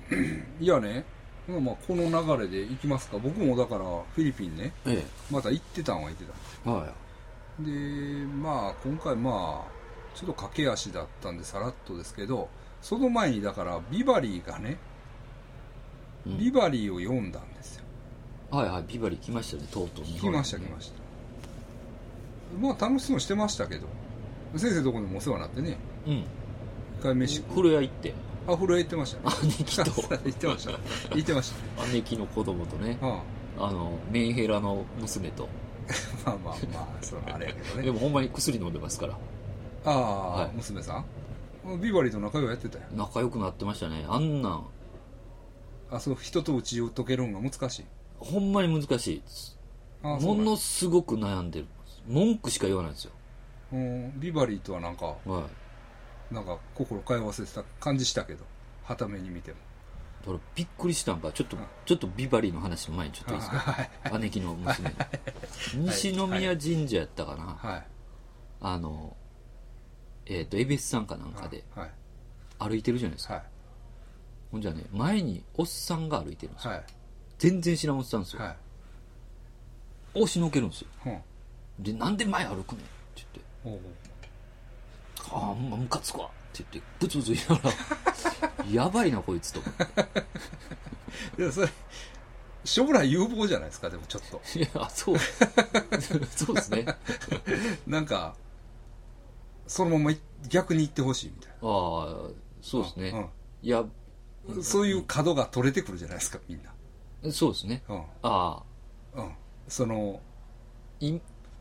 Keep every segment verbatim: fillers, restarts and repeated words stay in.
いやね、まあ、まあこの流れで行きますか。僕もだからフィリピンね、 えまた行ってたんは行ってたんですえ。はよ。でまあ今回まあちょっと駆け足だったんでさらっとですけど、その前にだからビバリーがね、 い。うん、 ビバリーを読んだんですよ。 はいはい、ビバリー来ましたね、とうとう。 来ました来ました。まあ楽しそうにしてましたけど、先生とこにもお世話になってね、 うん。 一回飯食う。 古屋行って。 あ、風呂行ってましたね。 姉貴と。 行ってました。行ってましたね。 姉貴の子供とね、 ああの、メンヘラの娘と。 あまあまあまあ、そのあれやけどね。 でもほんまに薬飲んでますから。 ああ、 はい娘さんビバリーと仲良くやってたよ。 仲良くなってましたね。あんなん、 あ、そう、人と打ち解けるのが難しい。 ほんまに難しいです。 あそうなんものすごく悩んでる。文句しか言わないんですよ。 うん、ビバリーとはなんか、 はい。 なんか心通わせてた感じしたけど、はために見ても。 だからびっくりしたんか、ちょっと、ちょっとビバリーの話の前にちょっといいですか。姉貴の娘。西宮神社やったかな。 はい。 あの、えっ、と、恵比寿さんかなんかではい。 歩いてるじゃないですか。 はい。 ほんじゃね、前におっさんが歩いてるんですよ。 はい。 全然知らんおっさんですよ。 はい。 押しのけるんですよ。 うん。 で、なんで前歩くねんって言って、 おうああ、ほんまムカつくわって言って、ブツブツ言いながら、やばいなこいつと。 いや、それ、将来有望じゃないですか、でもちょっと。 いや、そう。そうですね。 なんか、そのまま逆に行ってほしいみたいな。 ああ、そうですね。 うんいや、 うん、そういう角が取れてくるじゃないですか、みんな。 そうですね。 うん。 ああ、 うん。その、 い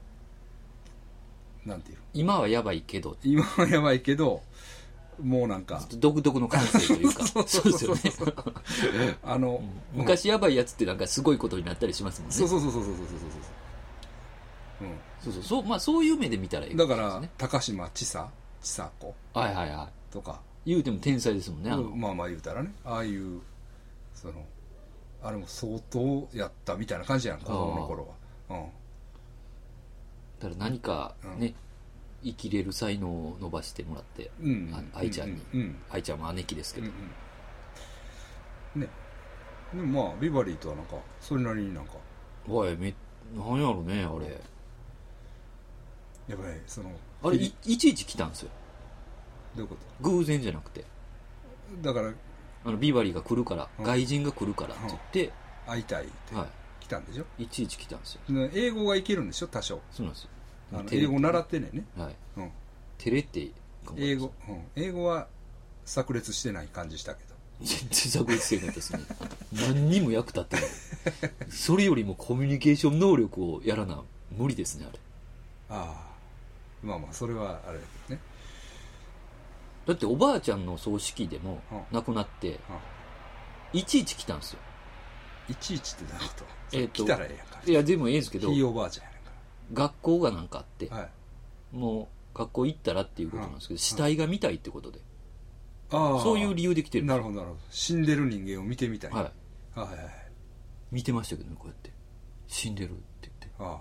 なんていうの。 今はやばいけど、 今はやばいけど、もうなんか。 独特の感性というか。そうですよね。 あの、 うん、昔やばいやつってなんかすごいことになったりしますもんね。 そうそうそうそうそうそうそうそう。うん。 そうそうそう、まあそういう目で見たらいいだですね。 から、高島ちさ、ちさ子はいはいはいとか、 言うても天才ですもんね。あのまあまあ言うたらね、ああいう、その、あれも相当やったみたいな感じやん、子供の頃は。うん。 だから何かね、生きれる才能を伸ばしてもらって、 うん、 あ愛ちゃんに、 うんうん、 愛ちゃんは姉貴ですけど、 うんうん、ね。でもまあビバリーとはなんかそれなりになんか、 おいめなんやろねあれ、 やっぱりそのあれ い, いちいち来たんですよ。 どういうこ偶然じゃなくて、 と？だからあのビバリーが来るから、 うん、 外人が来るからって言って、 会いたいって来たんでしょ、 はい、いちいち来たんですよ。 英語がいけるんでしょ、多少。 そうなんですよ。 あの英語習ってねね、 はい、 うん、 照れて英語、うん、英語は炸裂してない感じしたけど、 全然炸裂してなかったですね。何にも役立ってない。それよりもコミュニケーション能力をやらな無理ですね、あれ。 ああ、まあまあそれはあれだけどね。 だっておばあちゃんの葬式でも亡くなって、いちいち来たんですよ。 いちいちってなると、 えー、と来たらええやんか。 いやでもええんですけど、 ひいおばあちゃんやねんか学校がなんかあって、 ら、はい、 もう学校行ったらっていうことなんですけど、死体が見たいってことで、 ああ、 そういう理由で来てるんですよ。 なるほどなるほど。死んでる人間を見てみたい。 はい、 はいはいはい。 見てましたけどね、こうやって死んでるって言って、 あ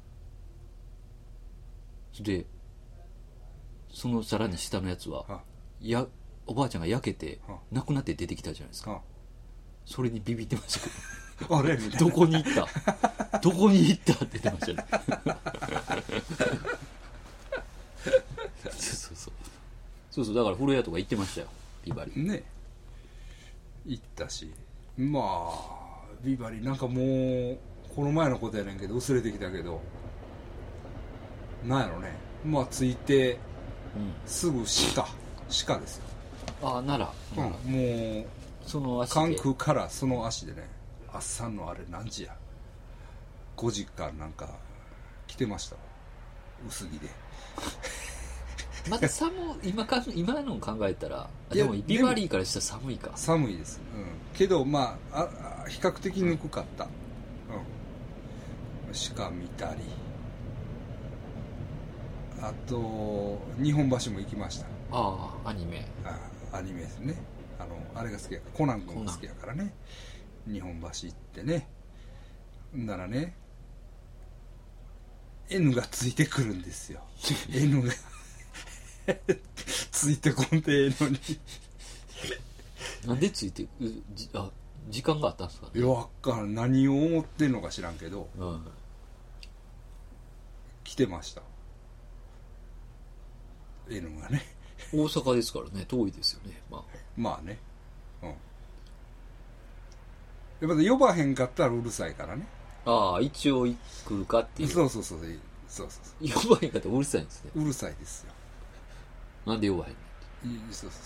あでそのさらに下のやつは、 あやおばあちゃんが焼けてあ亡くなって出てきたじゃないですか。 あそれにビビってましたけどあれみたいな。 どこに行ったどこに行ったって言ってましたね。そうそうそうそうそう、だから風呂屋とか行ってましたよ、ビバリーね、行ったし、まあビバリーなんかもうこの前のことやねんけど薄れてきたけど、なんやろね、まあ着いてすぐ鹿鹿ですよ。 ああ、奈良、 うん、もうその足で関空からその足でね、朝のあれ何時や、ごじかなんか来てましたわ、薄着で。 また寒い、今か今の考えたら、 いやでもビバリーからしたら寒いか。 寒いです、うん、けどまあ、あ比較的ぬくかった、うん、鹿見たり、あと日本橋も行きました。 ああ、アニメ、 あアニメですね、あのあれが好きやから、コナン君が好きやからね、日本橋行ってね、ならね N がついてくるんですよ。N がついてこんでええのになんでついてじあ時間があったんですかね。 いやわかん何を思ってんのか知らんけど、 うん、 来てました N がね。 大阪ですからね、遠いですよね。まあまあね、うん、やっぱ呼ばへんかったらうるさいからね。 ああ一応来るかっていう。 そうそうそうそうそうそ呼ばへんかったらうるさいんですね。 ううるさいですよ。 なんで呼ばへんの。 いそうそうそう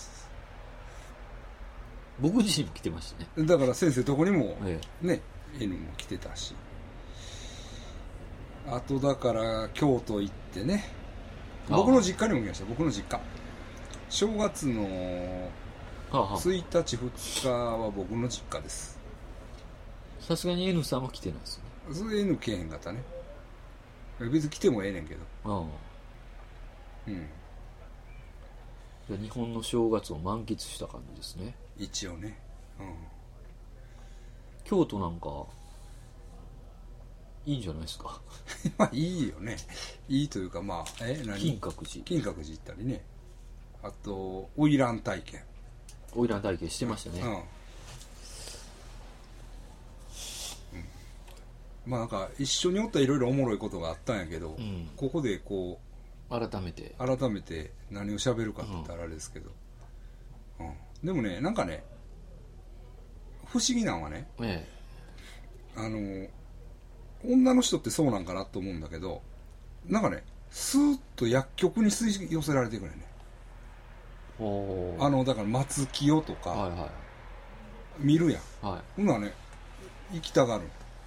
僕自身も来てましたね。 だから先生どこにもえね、ええ、N も来てたし、あとだから京都行ってね、僕の実家にも来ました。僕の実家正月のついたちふつかは僕の実家です。 さすがに N さんは来てないですね。 それ N 来へんかったね。別に来てもええねんけど。 ああうん。じゃあ日本の正月を満喫した感じですね。 一応ね。うん。 京都なんかいいんじゃないですか。 まあいいよね。いいというかまあえ何？ 金閣寺。 金閣寺行ったりね。あと花魁体験。 花魁体験してましたね。うん。うん、 まあなんか一緒におったらいろいろおもろいことがあったんやけど、うん、ここでこう改めて改めて何を喋るかって言ったらあれですけど、うんうん、でもねなんかね不思議なのはね、ええ、あの女の人ってそうなんかなと思うんだけど、なんかねスーッと薬局に吸い寄せられてくるね。あのだから松清とか、はいはい、見るやん、はい、ほんならね行きたがる。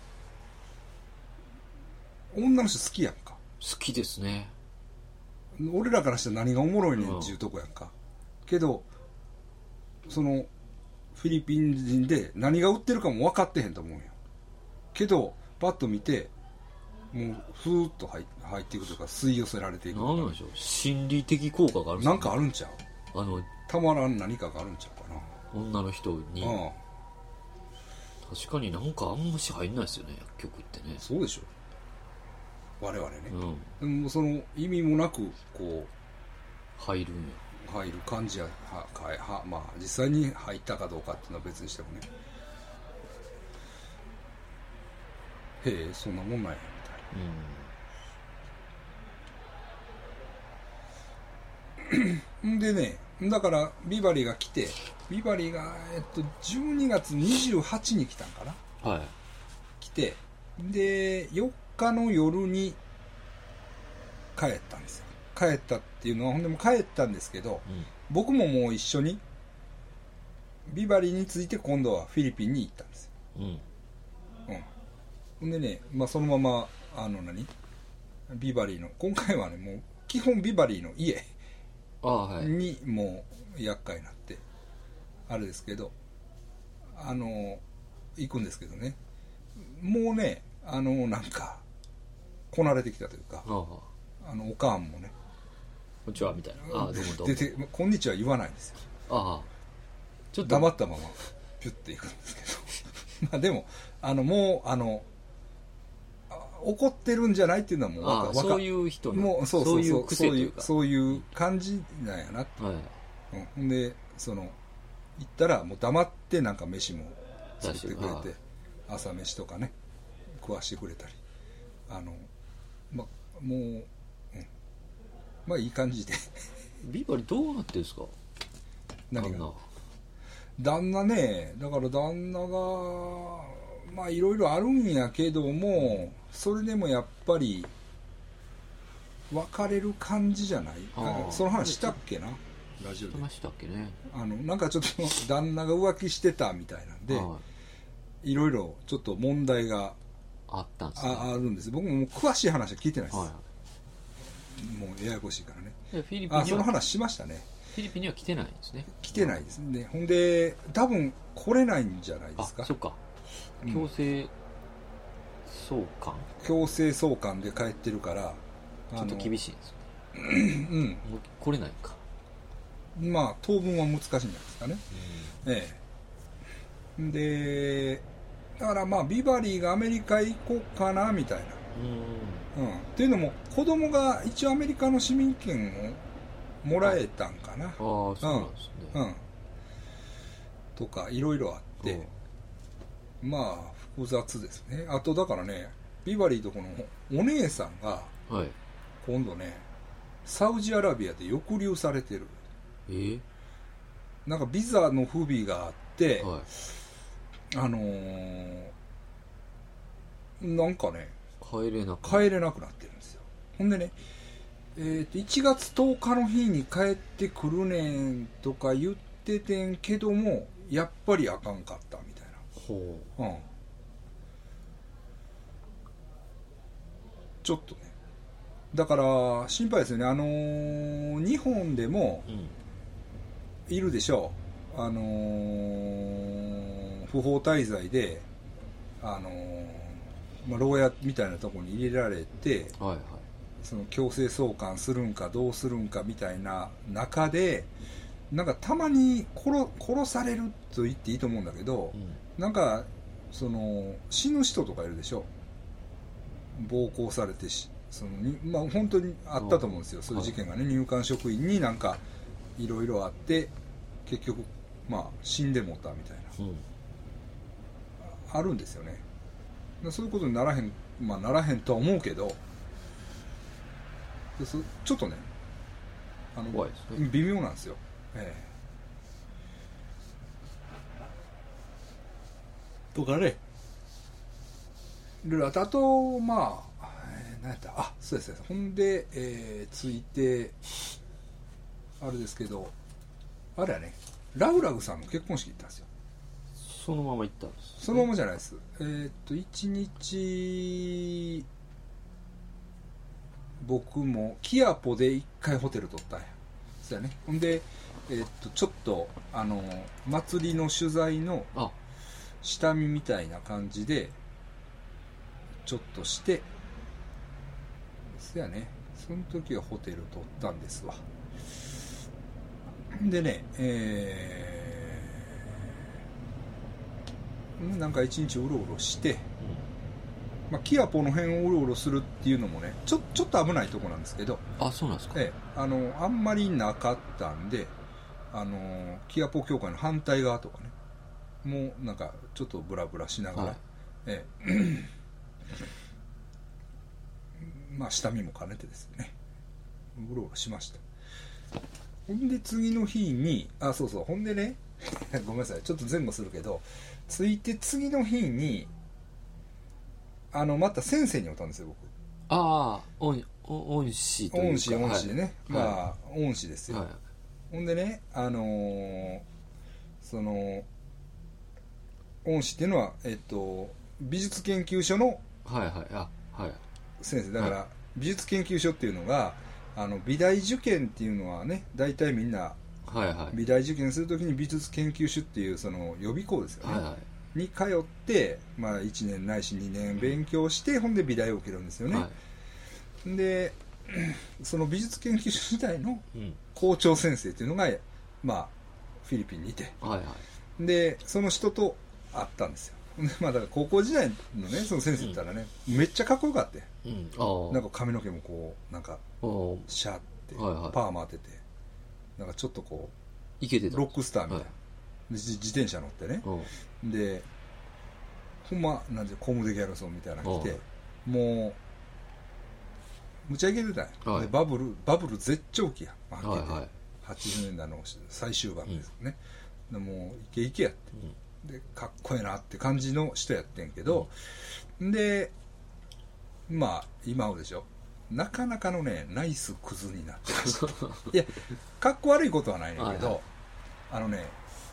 女の人好きやんか。 好きですね。 俺らからしたら何がおもろいねんっていうとこやんか、うん、けどそのフィリピン人で何が売ってるかも分かってへんと思うんやけどパッと見てもうふーっと 入, 入っていくというか吸い寄せられていく。 何なんでしょう、心理的効果があるんですか、ね、 なんかあるんちゃう。あのたまらん何かがあるんちゃうかな、 女の人に。 ああ確かになんかあんまし入んないですよね薬局ってね。 そうでしょ我々ね、うん、でもその意味もなくこう入るんや入る感じやはは、まあ実際に入ったかどうかっていうのは別にしてもね、へえそんなもんなんやみたいな、うん、でねだからビバリーが来てビバリーが、えっと、じゅうにがつにじゅうはちに来たんかな、はい、来てでよっかの夜に帰ったんですよ。帰ったっていうのはほんでも帰ったんですけど、うん、僕ももう一緒にビバリーについて今度はフィリピンに行ったんですよ、うんうん、ほんでね、まあ、そのままあの何ビバリーの今回はねもう基本ビバリーの家にもう厄介になってあれですけどあの行くんですけどね、もうねあのなんかこなれてきたというか、ああのおかんもねこんにちはみたいな、ああどうもどうもででこんにちは言わないんですよ。ああちょっと黙ったままピュッていくんですけどまあでもあのもうあの怒ってるんじゃないっていうのはもうわかそういう人のもうそうそうそうそう癖というかそういう感じなんやなって、はいうん、でその行ったらもう黙ってなんか飯も作ってくれて朝飯とかね食わしてくれたりあのまもう、うん、まあいい感じでビバリどうなってるんですか。 何が旦那ねだから旦那がまあいろいろあるんやけどもそれでもやっぱり別れる感じじゃない。あその話したっけなラジオでましたっけね。 あのなんかちょっと旦那が浮気してたみたいなんでいろいろちょっと問題があったんです、ね、 あ, あるんです。僕ももう詳しい話は聞いてないです、はい、もうややこしいからね。 フィリピンにはあその話しましたね。 フィリピンには来てないんですね。 来てないですね。ほんで多分来れないんじゃないですか。 あそっか強制送還、 うん、強制送還で帰ってるからちょっと厳しいんですよねうん、来れないか。 まあ当分は難しいんじゃないですかね、うん、ええでだからまあビバリーがアメリカ行こうかなみたいな、うんうん、っていうのも子供が一応アメリカの市民権をもらえたんかな。ああそうなんですね、うん、 とかいろいろあって、まあ複雑ですね。あとだからね、ビバリーとこのお姉さんが今度ね、サウジアラビアで抑留されてる。 えー、 なんかビザの不備があって、 はい、 あのー、なんかね帰れなく帰れなくなってるんですよ。ほんでね、えー、といちがつとおかの日に帰ってくるねんとか言っててんけども、やっぱりあかんかったみたいな。 ほう、うん、ちょっとね、だから心配ですよね。あのー、日本でもいるでしょう、あのー、不法滞在で、あのーまあ、牢屋みたいなところに入れられて、 はいはい、 その強制送還するんかどうするんかみたいな中で、なんかたまに 殺, 殺されると言っていいと思うんだけど、うん、なんかその死ぬ人とかいるでしょ、暴行されてし、そのに、まあ、本当にあったと思うんですよ、そういう事件がね。入管職員になんかいろいろあって結局まあ死んでもったみたいな、うん、あるんですよね。そういうことにならへん、まあならへんとは思うけど、ちょっとね、あの、ね、微妙なんですよ。ええ、とかね、いろいろあと、あとまあ、えー、何やった、あ、そうですね、ほんで、えー、ついてあれですけど、あれはね、ラグラグさんの結婚式行ったんですよ。 そのまま行ったんです、ね、 そのままじゃないです。えー、っといちにち僕もキアポでいっかいホテル取ったんや。そうやね。ほんで、えー、っとちょっとあの祭りの取材の下見みたいな感じでちょっとして、そうやね、その時はホテル取ったんですわ。でね、えー、なんか一日うろうろして、まあ、キアポの辺をうろうろするっていうのもね、ちょ、ちょっと危ないとこなんですけど。 あ、そうなんですか。 ええ、あの、あんまりなかったんで、あの、キアポ協会の反対側とかね、もうなんかちょっとブラブラしながら、はい、ええ、まあ下見も兼ねてですね、うろうろしました。ほんで次の日に、あ、そうそう、ほんでね、ごめんなさい、ちょっと前後するけど、ついて次の日に、あのまた先生に会ったんですよ、僕。 ああ、恩恩師というか、 恩師恩師でね、 はい、 まあ恩師ですよ、はい、ほんでね、あのー、その恩師っていうのは、えっと、美術研究所の先生だから、はい、美術研究所っていうのが、あの美大受験っていうのはね、大体みんな、はいはい、美大受験するときに美術研究所っていうその予備校ですよね、はいはい、に通って、まあ、いちねんないしにねん勉強して、ほんで美大を受けるんですよね、はい、でその美術研究所時代の校長先生っていうのが、まあ、フィリピンにいて、はいはい、でその人と会ったんですよ。まあだから高校時代のね、その先生って言ったらね、うん、めっちゃかっこよかったよ、うん、なんか髪の毛もこうなんかシャーって、はいはい、パーマ当てて、なんかちょっとこうイケてたロックスターみたいな、はい、自転車乗ってね、でほんまなんてコムデギャルソンみたいなの着て、もうむちゃイケてたんや、はい、でバブルバブル絶頂期や、まあはいはい、はちじゅうねんだいの最終盤ですね、うん、でもうイケイケやって、うん、でかっこいいなって感じの人やってんけど、うん、でまあ今はでしょ、なかなかのねナイスクズになってましたいやかっこ悪いことはないねんけど、はいはい、あのね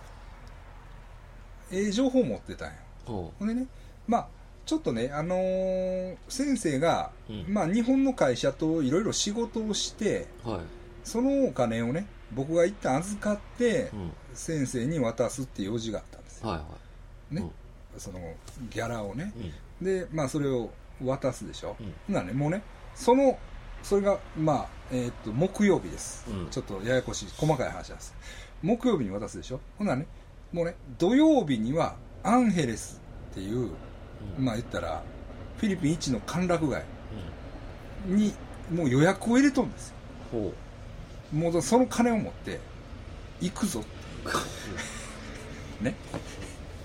ええ情報持ってたんよ。ほんでね、まあちょっとね、あのー、先生が、うん、まあ日本の会社といろいろ仕事をして、はい、そのお金をね僕が一旦預かって、うん、先生に渡すっていう用事があったんですよ、はいはいね、うん、そのギャラをね、うん、でまあそれを渡すでしょ、うん、なねもうねそのそれがまあえー、っと木曜日です、うん、ちょっとややこしい細かい話なんです。木曜日に渡すでしょ。ほんならねもうね土曜日にはアンヘレスっていう、うん、まあ言ったらフィリピン一の歓楽街にもう予約を入れとるんですよ、ほうもうその金を持って行くぞってね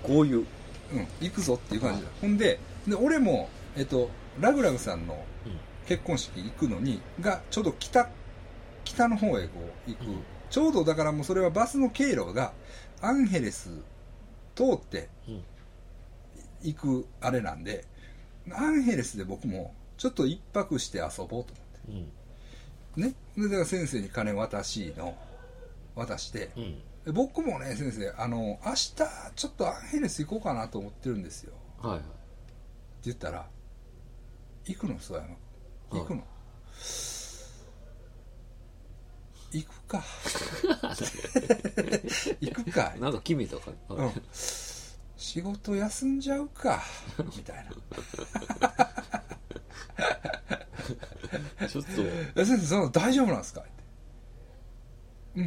こういう、 うん、行くぞっていう感じだ、ほんでで俺も、えっと、ラグラグさんの結婚式行くのにがちょうど北北の方へこう行く、うん、ちょうどだからもうそれはバスの経路がアンヘレス通って行くあれなんで、アンヘレスで僕もちょっと一泊して遊ぼうと思って、うん、ね、でだから先生に金渡しの渡して、うん、僕もね先生あの明日ちょっとアンヘレス行こうかなと思ってるんですよ、はいはい、って言ったら行くの諏訪山君行くの、はい、行くか行くかなんか決めたか、 うん、仕事休んじゃうかみたいなちょっと先生その大丈夫なんですかって、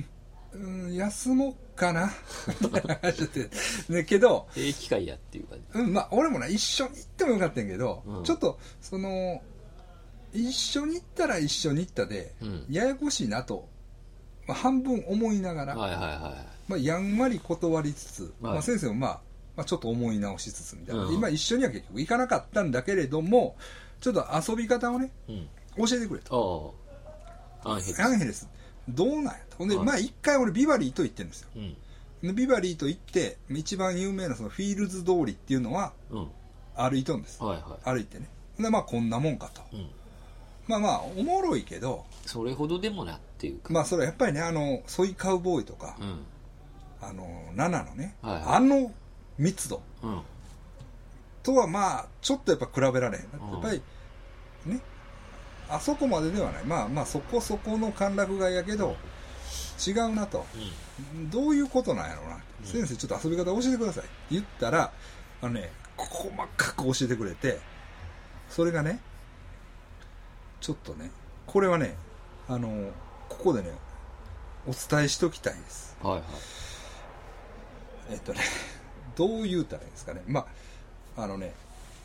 うん、うん、休もうかなみたいな話で、ね、けどええ機会やっていう感じ、 うん、まあ俺もね一緒に行ってもよかったんやけど、うん、ちょっとその一緒に行ったら一緒に行ったで、うん、ややこしいなと、まあ、半分思いながら、はいはいはい、まあ、やんわり断りつつ、はい、まあ、先生も、まあ、まあちょっと思い直しつつみたいな、うん、今一緒には結局行かなかったんだけれどもちょっと遊び方をね、うん、教えてくれと。アンヘレスアンヘレスどうなんやと。ほんで、まあ一回俺ビバリーと行ってるんですよ、うん、ビバリーと行って一番有名なそのフィールズ通りっていうのは歩いとんです、うん、はいはい、歩いてね。でまあこんなもんかと、うん、まあまあおもろいけどそれほどでもなっていうか、 まあそれはやっぱりねあのソイカウボーイとか、うん、あのナナのね、はいはい、あの密度、うん、とはまあちょっとやっぱ比べられへん、うん、やっぱりねあそこまでではない、まあまあそこそこの歓楽街やけど違うなと、うん、どういうことなんやろうな、うん、先生ちょっと遊び方教えてくださいって言ったらあのね細かく教えてくれて、それがねちょっとねこれはねあのここでねお伝えしときたいです、はいはい、えっとねどう言うたらいいんですかね、まああのね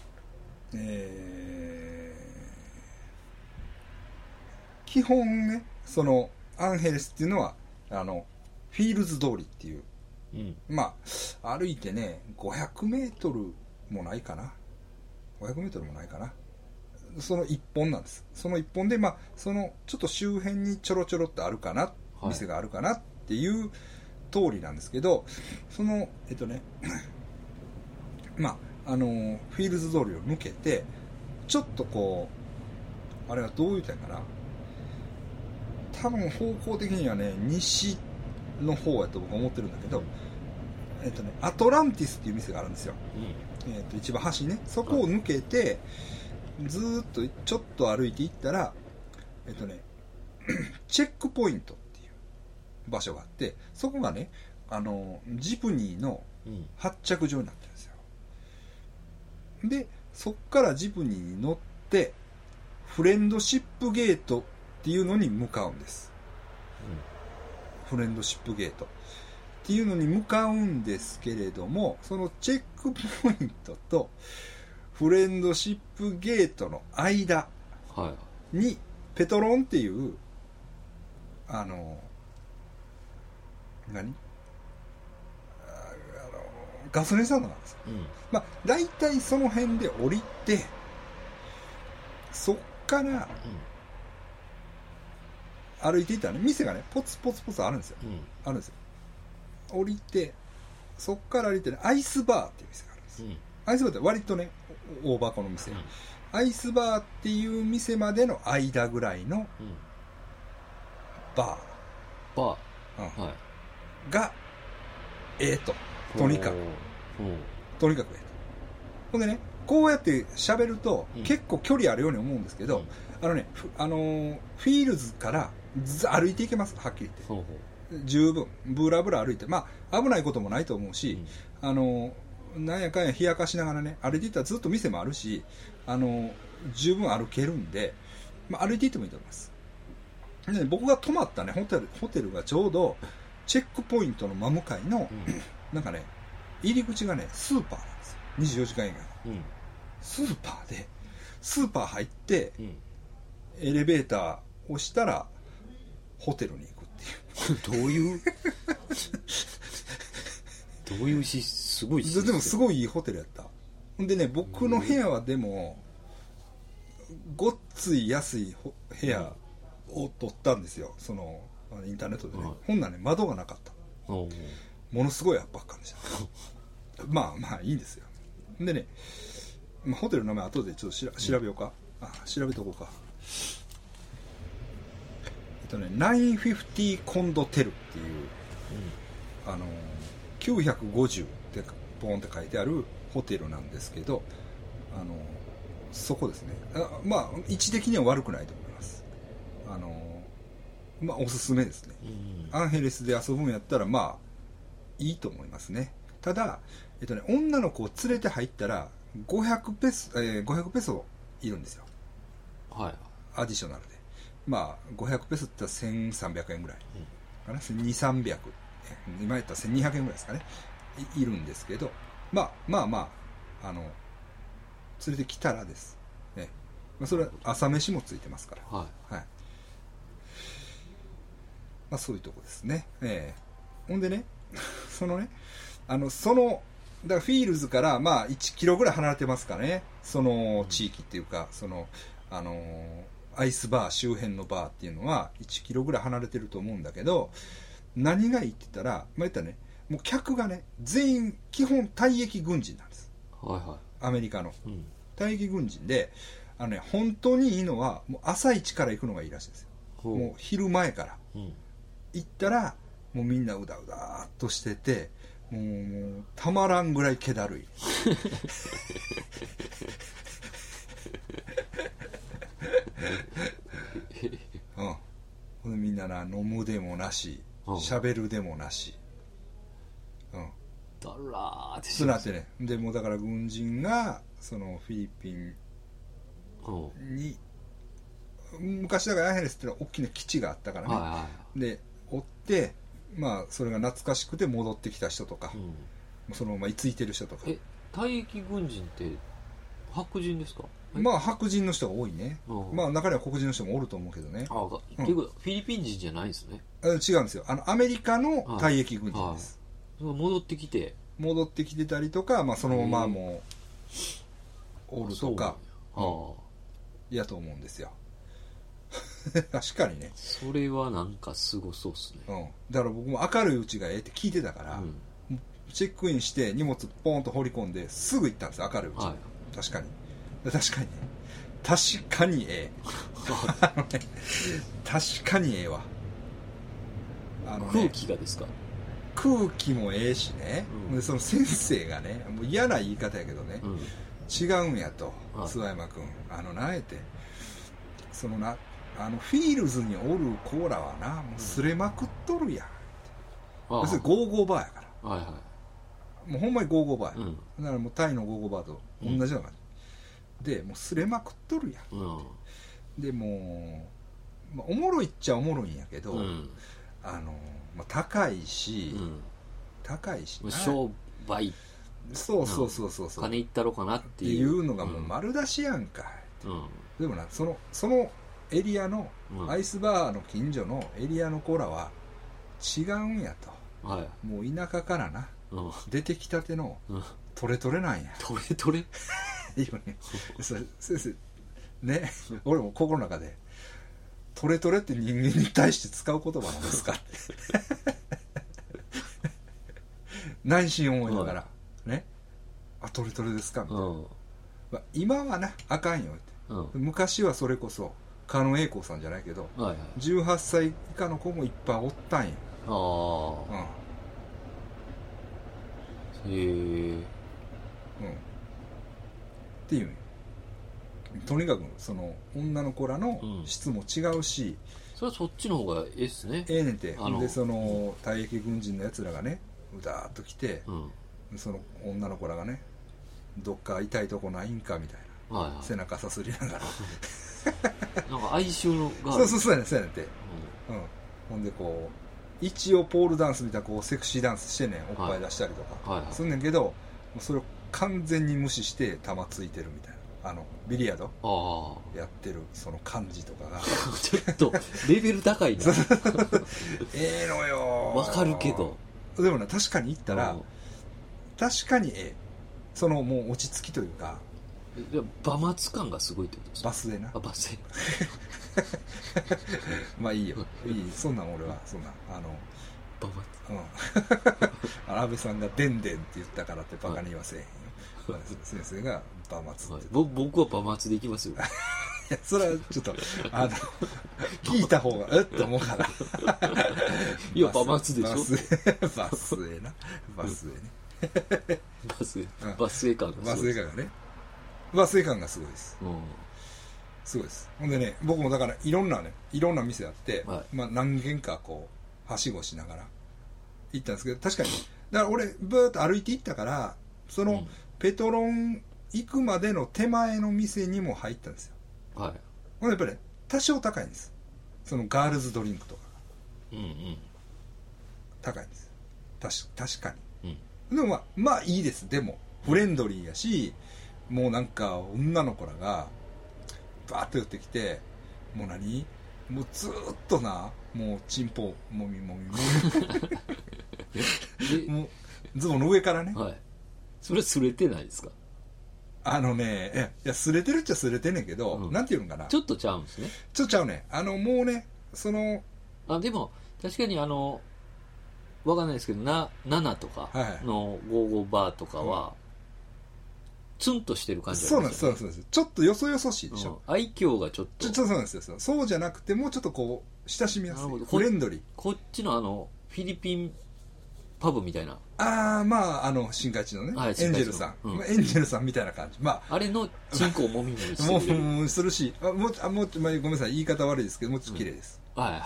えー、基本ねそのアンヘレスっていうのはあのフィールズ通りっていう、うん、まあ歩いてねごひゃくメートルもないかなごひゃくメートルもないかな、その一本なんです。その一本でまあそのちょっと周辺にちょろちょろっとあるかな、はい、店があるかなっていう通りなんですけど、そのえっとねまああのフィールズ通りを抜けてちょっとこうあれはどういう点かな、多分方向的にはね西の方やと僕は思ってるんだけど、えっとねアトランティスっていう店があるんですよ、うん、えっと一番端ね、そこを抜けてずーっとちょっと歩いていったらえっとねチェックポイントっていう場所があって、そこがねあのジプニーの発着場になってるんですよ、うん、でそっからジプニーに乗ってフレンドシップゲートっていうのに向かうんです、うん、フレンドシップゲートっていうのに向かうんですけれども、そのチェックポイントとフレンドシップゲートの間にペトロンっていうあの何あのガソリンスタンドなんですよ、うん、まあ大体その辺で降りてそっから歩いていったらね店がねポツポツポツあるんですよ、うん、あるんですよ。降りてそっから歩いてねアイスバーっていう店があるんです、うん、アイスバーって割とね大箱の店、うん、アイスバーっていう店までの間ぐらいのバー、 バー、 うん、はい、がええと、とにかくとにかくええと。ほんでねこうやって喋ると、うん、結構距離あるように思うんですけど、うん、あのねあのー、フィールズから歩いていけます、はっきり言って、ほうほう十分ブラブラ歩いて、まあ危ないこともないと思うし、うん、あのーなんやかんや冷やかしながらね歩いていったらずっと店もあるし、あの十分歩けるんで、まあ、歩いていってもいいと思います。で僕が泊まったねホテルホテルがちょうどチェックポイントの真向かいの、うん、なんかね入り口がねスーパーなんですよ、にじゅうよじかん以外の、うん、スーパーでスーパー入って、うん、エレベーター押したらホテルに行くっていうどういうどういうシスすごいっででもすごいいいホテルやった。ほんでね、僕の部屋はでもごっつい安い部屋を取ったんですよ、そのインターネットでね、はい、ほんならね窓がなかった。ものすごい圧迫感でしたまあまあいいんですよ。でね、まあ、ホテルの名前後でちょっとしら調べようか、うん、あ調べとこうか。えっとねきゅうひゃくごじゅうコンドテルっていう、うん、あのきゅうひゃくごじゅうってポンって書いてあるホテルなんですけど、あのそこですね。あまあ位置的には悪くないと思います。あのまあおすすめですね、うん、アンヘレスで遊ぶんやったらまあいいと思いますね。ただ、えっとね、女の子を連れて入ったらごひゃくペソ、えー、ごひゃくペソいるんですよ、 はい、 アディショナルで。まあごひゃくペソって言ったらせんさんびゃくえんぐらいかな、せんにひゃく、さんびゃく、今やったらせんにひゃくえんぐらいですかね、 い, いるんですけど、まあまあまああの連れてきたらです、ね、まあ、それは朝飯もついてますから、はいはい、まあ、そういうとこですね、えー、ほんでねそのねあのそのだからフィールズからまあいちキロぐらい離れてますかね、その地域っていうか、そのあのアイスバー周辺のバーっていうのはいちキロぐらい離れてると思うんだけど、何がいいって言ったら、まあ、言ったらね、もう客がね全員基本退役軍人なんです、 はいはい、 アメリカの、 うん、 退役軍人で、あのね本当にいいのはもう朝一から行くのがいいらしいですよ。もう昼前から、うん、行ったらもうみんなうだうだっとしてて、もう、もうたまらんぐらい気だるいうん、みんなな飲むでもなし喋るでもなし、うん、 だらーってしますね。でもだから軍人がそのフィリピンに、昔だからアンヘレスってのは大きな基地があったからね、はいはい、で追ってまあそれが懐かしくて戻ってきた人とか、うん、そのまま居ついてる人とか。 え退役軍人って白人ですか？ まあ白人の人が多いね、うん、まあ中には黒人の人もおると思うけどね。 ああ、うん、結構フィリピン人じゃないんですね。 違うんですよ、あのアメリカの退役軍人です、 はいはい、戻ってきて戻ってきてたりとか、まあ、そのままもうおるとか、うん、やと思うんですよ確かにね、 それはなんかすごそうっすね、 うん、だから僕も明るいうちがええって聞いてたから、うん、チェックインして荷物ポンと放り込んですぐ行ったんですよ、明るいうち、はい、確かに確かにね確かにええ確かにええわ、 あの、ね、空気がですか？ 空気もええしね、うん、でその先生がねもう嫌な言い方やけどね、うん、違うんやと、はい、諏訪山君あのなえてそのなあのフィールズにおるコーラはなもうすれまくっとるやん、うん、要するにゴーゴーバーやから、はいはい、もうほんまにゴーゴーバーや、うん、だからもうタイのゴーゴーバーと同じような感じ、うん、でもうすれまくっとるやん、うん、でもう、まあ、おもろいっちゃおもろいんやけど、うん、あのまあ、高いし、うん、高いしな商売そうそうそうそうそう金いったろかなっていう、 っていうのがもう丸出しやんか、うん、でもなそのそのエリアの、うん、アイスバーの近所のエリアの子らは違うんやと、はい、もう田舎からな、うん、出てきたての、うん、トレトレなんやトレトレいいよねそれ先生ね俺も心の中でトレトレって人間に対して使う言葉なんですかって内心思いながら、うん、ねあトレトレですかみたいな、うんまあ、今はなあかんよって、うん、昔はそれこそ狩野英孝さんじゃないけど、はいはい、じゅうはっさい以下の子もいっぱいおったんや。ああ、うん、へえ、うん、っていうね。とにかくその女の子らの質も違うし、うん、 それはそっちの方がええっすね。 ええねんて。でその退役軍人のやつらがねうだーっと来て、うん、その女の子らがねどっか痛いとこないんかみたいな、はいはい、背中さすりながらなんか哀愁のがある。そうそうそうやねんそうやねんて、うんうん、ほんでこう一応ポールダンスみたいなこうセクシーダンスしてんねん、おっぱい出したりとか、はいはいはい、すんねんけどもうそれを完全に無視して玉ついてるみたいな、あのビリヤードやってるその感じとかがちょっとレベル高いなええのよわかるけどでもね確かに言ったら確かにええそのもう落ち着きというかいや馬末感がすごいってことですか。 バスでなあバスでまあいいよいいそんなん俺はそんなんあの馬末うん安倍さんがでんでんって言ったからってバカに言わせへんよ、はい、先生が馬末って、 はい、僕は馬末でいきますよいやそれはちょっとあの聞いた方がえっと思うからいや馬末でしょ。 バスバスへなバスへねバスバスへ感がすごいバスへ感がねバスへ感がすごいです、うん、すごいです。ほんでね僕もだからいろんなねいろんな店あって、はい、まあ何軒かこうはしごしながら行ったんですけど確かにだから俺ブーッと歩いて行ったからその、うん、ペトロン行くまでの手前の店にも入ったんですよ。はい、ほんでやっぱり、ね、多少高いんですそのガールズドリンクとかが、うんうん、高いんです確かに、うん、でもまあまあいいです。でもフレンドリーやしもうなんか女の子らがバーッと寄ってきてもう何もうずーっとなもうチンポもみもみもみもうズボンの上からね、はい、 それ擦れてないですか。 あのね、いや、いや擦れてるっちゃ擦れてんねんけど、うん、なんていうのかな。 ちょっとちゃうんですね。 ちょっとちゃうね。あの、もうね、その。 あ、でも、確かにあの、わかんないですけど、な、ななとかのゴーゴーバーとかは、はい、ツンとしてる感じなんですよね。そうなんです、そうなんです。ちょっとよそよそしいでしょ。 うん、愛嬌がちょっと。 ちょっとそうなんですよ。そうじゃなくて、もうちょっとこう、親しみやすい。フレンドリー。 こっちのあの、フィリピン、パブみたいな。 ああ、まあ、あの、新海地のね、はい、エンジェルさん、うん。エンジェルさんみたいな感じ。まあ。 あれのチンコをもみもみしてる。 もみもみするし、あもう、あもう、まあ、ごめんなさい、言い方悪いですけど、もうちょっと綺麗です。うん、はい。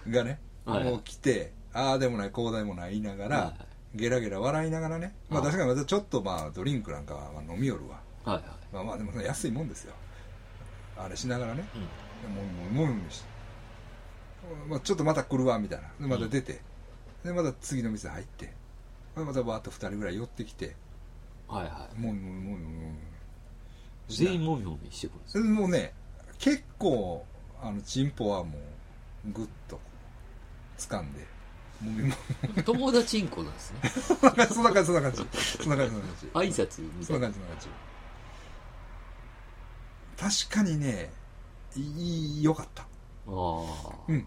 がね、はい、もう来て、ああでもない、こうでもない言いながら、はい、ゲラゲラ笑いながらね、まあ確かにまたちょっとまあ、ドリンクなんかは飲みよるわ。はいはい。まあまあ、でも安いもんですよ。あれしながらね、うん、もみもみもみして。まあ、ちょっとまた来るわみたいなでまた出て、うん、でまた次の店入ってまたバーッとふたりぐらい寄ってきてはいはいもみもみもみもみ全員もみもみしてくるんですか。 もうね結構あのチンポはもうグッと掴んでもみもみ友達インコなんですねそんな感じそんな感じそんな感じそんな感じ挨拶みたいなそんな感じそんな感じ確かにねいい良かったああうん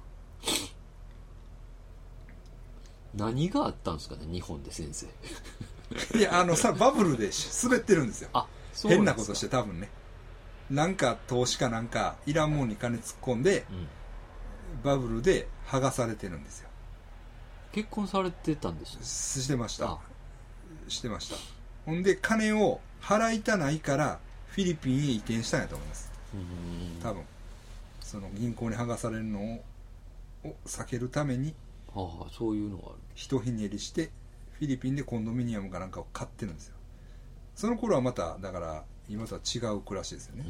何があったんですかね日本で先生いやあのさバブルで滑ってるんですよ。あそう変なことして多分ねなんか投資かなんかいらんもんに金突っ込んで、うん、バブルで剥がされてるんですよ。 結婚されてたんでしょ。 してましたしてました。ほんで金を払いたないからフィリピンへ移転したんやと思います。うん多分その銀行に剥がされるのを避けるために、 はあ、そういうのがある。 ひとひねりしてフィリピンでコンドミニアムかなんかを買ってるんですよ。その頃はまただから今とは違う暮らしですよね、うん、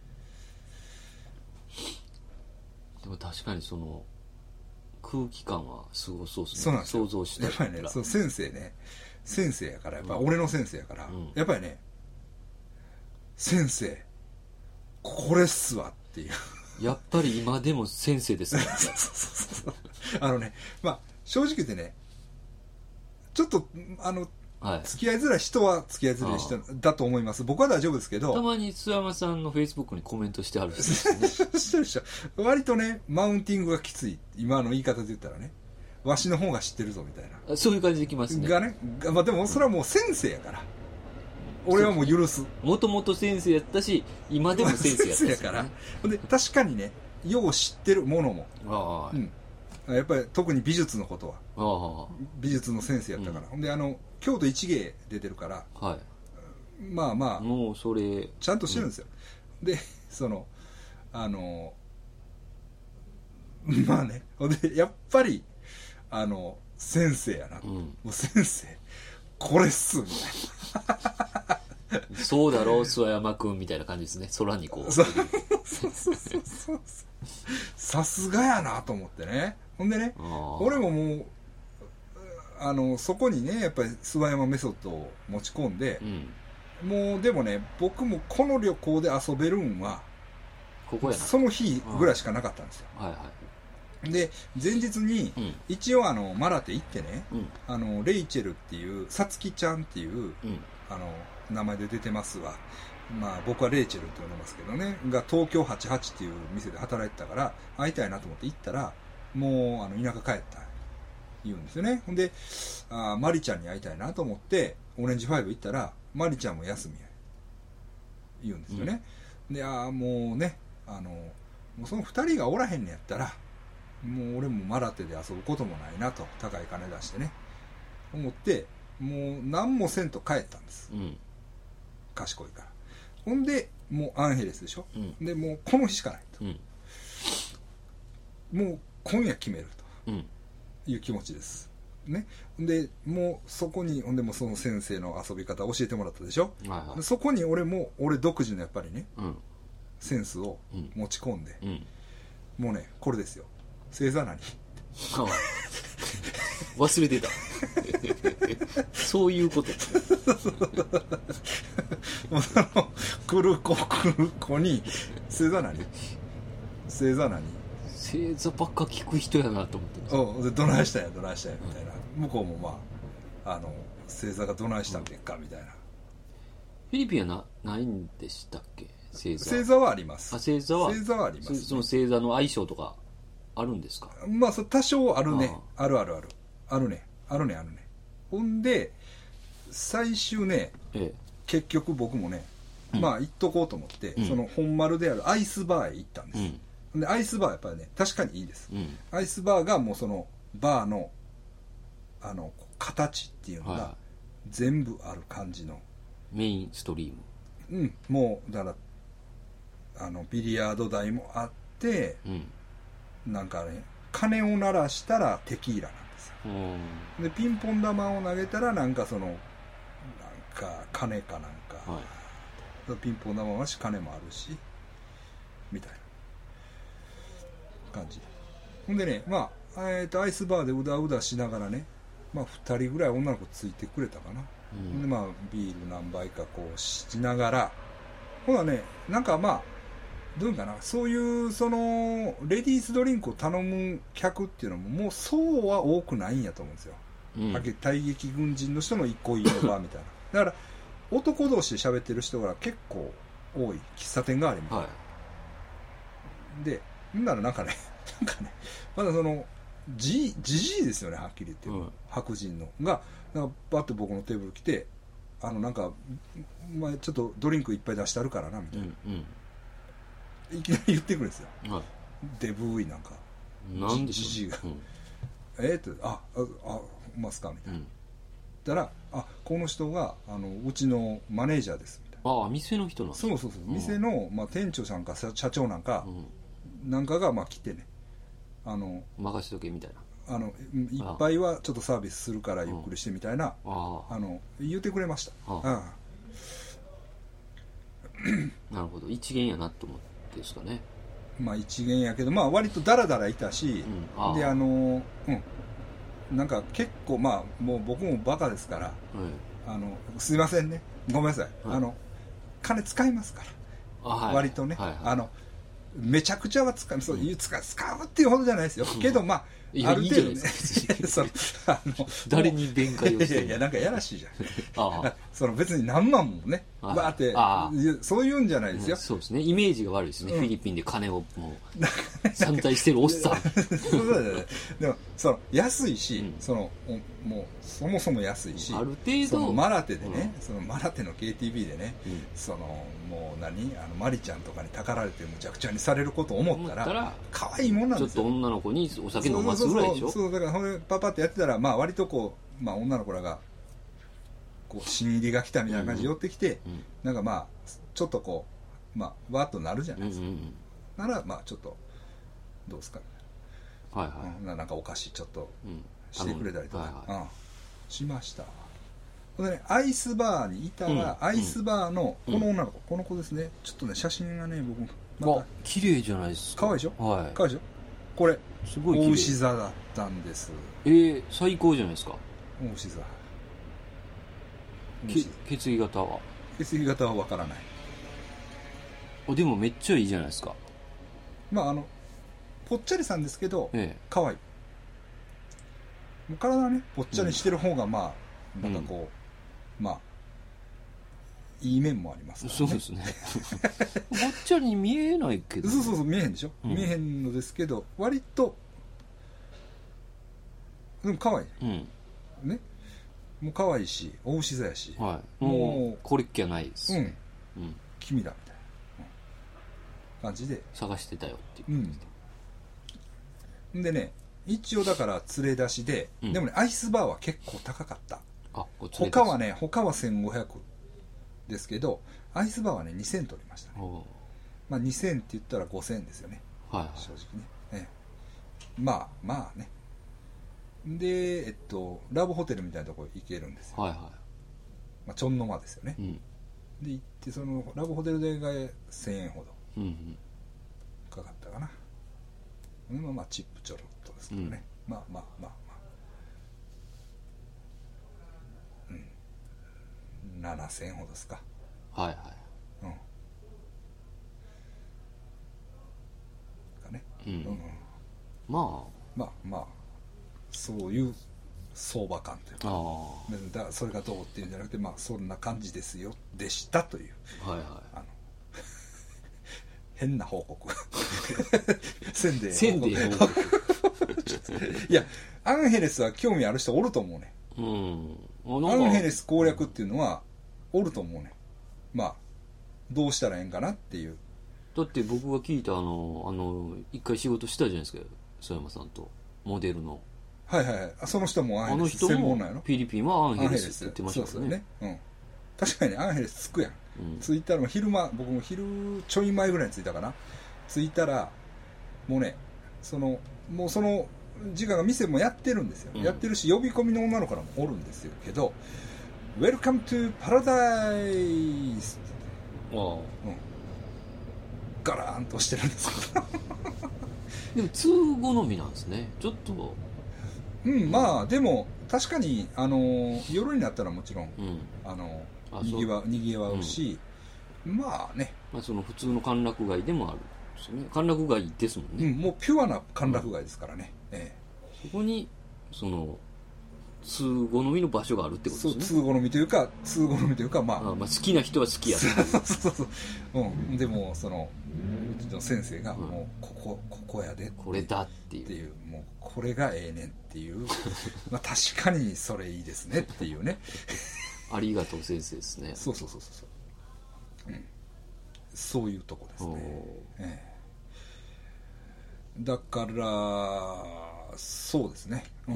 でも確かにその空気感はすごそうですね。 そうなんですよ。 想像してやっぱりねそう先生ね先生やからやっぱ俺の先生やから、うん、やっぱりね先生これっすわっていうやっぱり今でも先生ですねそうそうそうあのねまあ正直言ってねちょっとあの、はい、付き合いづらい人は付き合いづらい人だと思います。僕は大丈夫ですけどたまに諏訪山さんのフェイスブックにコメントしてある人ですねしてる人割とねマウンティングがきつい今の言い方で言ったらねわしの方が知ってるぞみたいなそういう感じできますねがね、まあ、でもそれはもう先生やから、うん、俺はもう許す。 もともと先生やったし今でも先生やったし、ね、 先生やからで確かにねよう知ってるものもあ、うん、やっぱり特に美術のことは美術の先生やったから、うん、であの京都一芸出てるから、はい、まあまあもうそれちゃんとしてるんですよ、うん、でそのあのまあねでやっぱりあの先生やな、うん、もう先生これっすみたいなそうだろう諏訪山くんみたいな感じですね。空にこうそうそうそうそうさすがやなと思ってね。ほんでね俺ももうあのそこにねやっぱり諏訪山メソッドを持ち込んで、うん、もうでもね僕もこの旅行で遊べるんはここやなその日ぐらいしかなかったんですよ、はいはい、 で前日に、 うん、 一応あのマラテ行ってね、 うん、 あのレイチェルっていうさつきちゃんっていう、 うん、 あの名前で出てますわ。まあ僕はレイチェルって呼んでますけどね、が東京はちじゅうはちっていう店で働いてたから会いたいなと思って行ったら、もうあの田舎帰った言うんですよね。ほんで、あマリちゃんに会いたいなと思ってオレンジファイブ行ったら、マリちゃんも休みや言うんですよね。うん、で、ああもうね、あのもうそのふたりがおらへんねやったら、もう俺もマラテで遊ぶこともないなと、高い金出してね思って、もう何もせんと帰ったんです。うん、賢いから。ほんでもうアンヘレスでしょ、うん、でもうこの日しかないと、うん、もう今夜決めるという気持ちですね。でもうそこに、ほんでもその先生の遊び方教えてもらったでしょ、はいはい、そこに俺も俺独自のやっぱりね、うん、センスを持ち込んで、うん、もうねこれですよ、星座何忘れてたそういうこともうその来る子来る子に星座何星座何星座ばっか聞く人やなと思ってます。おでどないしたんやどないしたんやみたいな、うん、向こうもまああの星座がどないしたんですか、うん、みたいな。 フィリピンはなないんでしたっけ星座。 星座はあります。 あ星座は星座はあります、ね、 その星座の相性とかあるんですか。 まあそ多少あるね。あ, あるあるあるあるねあるねあるね。ほんで最終ね、ええ、結局僕もね、うん、まあ行っとこうと思って、うん、その本丸であるアイスバーへ行ったんです、うん、でアイスバーやっぱりね確かにいいです、うん、アイスバーがもうそのバーのあの形っていうのが全部ある感じの、はい、 メインストリーム、うん、もうだからあのビリヤード台もあって、うん、なんかね鐘を鳴らしたらテキーラなんですよ、うん、でピンポン玉を投げたらなんかそのなんか鐘かなんか、はい、ピンポン玉はし鐘もあるしみたいな感じ。ほんでね、まあ、えーとアイスバーでうだうだしながらね、まあふたりぐらい女の子ついてくれたかな、うん、でまあビール何杯かこうしながら、ほらね、なんかまあどういうかな、そういうそのレディースドリンクを頼む客っていうのももうそうは多くないんやと思うんですよ、うん、退役軍人の人の一個いいのバーみたいなだから男同士で喋ってる人が結構多い喫茶店があります、はい、でならなんかねなんかねまだそのじじじいですよね、はっきり言って、うん、白人のがなんかバッと僕のテーブル来て、あのなんか、まあ、ちょっとドリンクいっぱい出してあるからなみたいな、うんうん、いきなり言ってくるんですよ、はい、デブーイなんかなんでじじいが、うん、えー、ってあああますかみたいな、うん、たらあこの人があのうちのマネージャーですみたいな。 ああ店の人なんですか。 そうそうそう、うん、店の、まあ、店長さんか社長なんか、うん、なんかがまあ来てね、あの任しとけみたいな、 あのいっぱいはちょっとサービスするからゆっくりしてみたいな、ああの言ってくれました。あああなるほど、一元やなと思ってですかね。 まあ一元やけど、まあ割とダラダラいたし、うん、あであのうんなんか結構まあもう僕もバカですから、うん、あのすいませんねごめんなさい、うん、あの金使いますから、はい、割とね、はいはい、あのめちゃくちゃは使う、そういう使う、使うっていうほどじゃないですよ、うん、けどまあいやある程度ね、いいじゃないですかあの誰に弁解をしてるの。 いやいやなんかやらしいじゃんあその別に何万もねバーってそういうんじゃないですよ、 うん、そうですね、イメージが悪いですね、うん、フィリピンで金をもう散財してるおっさんそうだね。でもその安いし、うん、そのもうそもそも安いし、 ある程度そのマラテでね、うん、そのマラテの ケーティービー でね、うん、そのもう何あのマリちゃんとかにたかられてむちゃくちゃにされることを思ったら可愛いもんなんですよ。 ちょっと女の子にお酒飲ますぐらいでしょ。 そうそうそうそう、だからほんでパパってやってたら、まあ割とこう、まあ、女の子らがこう新入りが来たみたいな感じで寄ってきて、うんうん、なんかまあちょっとこうまあわーっとなるじゃないですか、うんうんうん、ならまあちょっとどうですか、はいはい、うん、なんかお菓子ちょっとしてくれたりとか、うんはいはいうん、しました。ほんでね、アイスバーにいたら、うん、アイスバーのこの女の子、うん、この子ですね、ちょっとね写真がね僕また綺麗じゃないですか。 可愛いでしょ、はい、可愛いでしょ。これすごい大牛座だったんです。 えー、最高じゃないですか。 大牛座。 血液型は血液型は分からない。 あでもめっちゃいいじゃないですか。 まああのぽっちゃりさんですけど、 ええ、 可愛い。もう体はねぽっちゃりしてる方がまあ、うん、なんかこう、まあいい面もありますからね。 そうですねぽっちゃりに見えないけど、ね、 そうそうそう見えへんでしょ、うん、見えへんのですけど割とでも可愛い、うん、ね、もう可愛いし大牛座やし、 はい、もうこれっきゃないです、うん、うん、 君だみたいな感じで探してたよっていう感じで、 うん、でね一応だから連れ出しで、うん、でもねアイスバーは結構高かった。あ他はね他はせんごひゃくですけどアイスバーはねにせん取りましたね。まあにせんって言ったらごせんですよね、はいはい、正直ね、ええ、まあまあねでえっとラブホテルみたいなところ行けるんですよ、はいはい、まあ、ちょんの間ですよね、うん、で行ってそのラブホテル代がせんえんほどかかったかな、うんうん、まあチップちょろっとですけどね、うん、まあまあまあまあうんななせんえんほどですか、はいはい、うんかね、うんうんうん、まあまあまあそういう相場感というか、あだそれがどうっていうんじゃなくて、まあそんな感じですよでしたという、はいはい、あの変な報告せんでせんで報告いやアンヘレスは興味ある人おると思うね、うん、アンヘレス攻略っていうのはおると思うね。まあどうしたらええんかなっていう。 だって僕が聞いたあのあの一回仕事したじゃないですか曽山さんとモデルの、 はいはいはい、その人もアンヘレス専門なんやろ。 フィリピンはアンヘレスって言ってましたからね。そうですよね、 うん、確かにアンヘレス着くやん、うん、着いたらもう昼間僕も昼ちょい前ぐらいに着いたかな。着いたらもうねそのもうその時間が店もやってるんですよ、うん、やってるし呼び込みの女の子らもおるんですよけどウェルカムトゥパラダイスああ、うん、ガラーンとしてるんですけどでも通好みなんですねちょっと。 うんまあでも確かにあの夜になったらもちろん、うん、あのにぎわにぎわうし、うん、まあね、 まあ、その普通の歓楽街でもあるんですよね。歓楽街ですもんね、 うん、もうピュアな歓楽街ですからね、うん、ええ、 そこにその通好みの場所があるってことですね。 そう通好みというか通好みというかまあ、 ああまあ好きな人は好きやそうそうそう、うん、でもそのうちの先生がもうここここやでこれだっていう、 っていうもうこれがええねんっていうまあ確かにそれいいですねっていうねありがとう先生ですね。 そうそうそうそう、うん、そういうとこですね、ええ、だからそうですね、うん、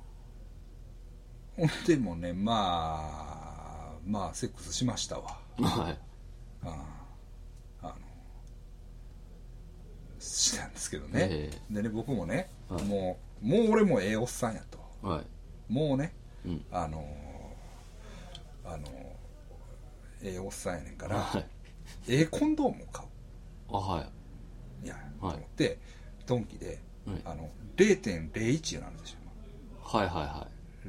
うん、でもねまあまあセックスしましたわ、はい、ああのしたんですけどね、えー、でね僕もね、はい、もうもう俺もええおっさんやと、はい、もうね、うん、あのあのええおっさんやねんから、はい、ええコンドームを買う。あ、はい、いや、はい、と思ってドンキで、はい、あの れいてんれいいち なんですよ。 はいはいはい。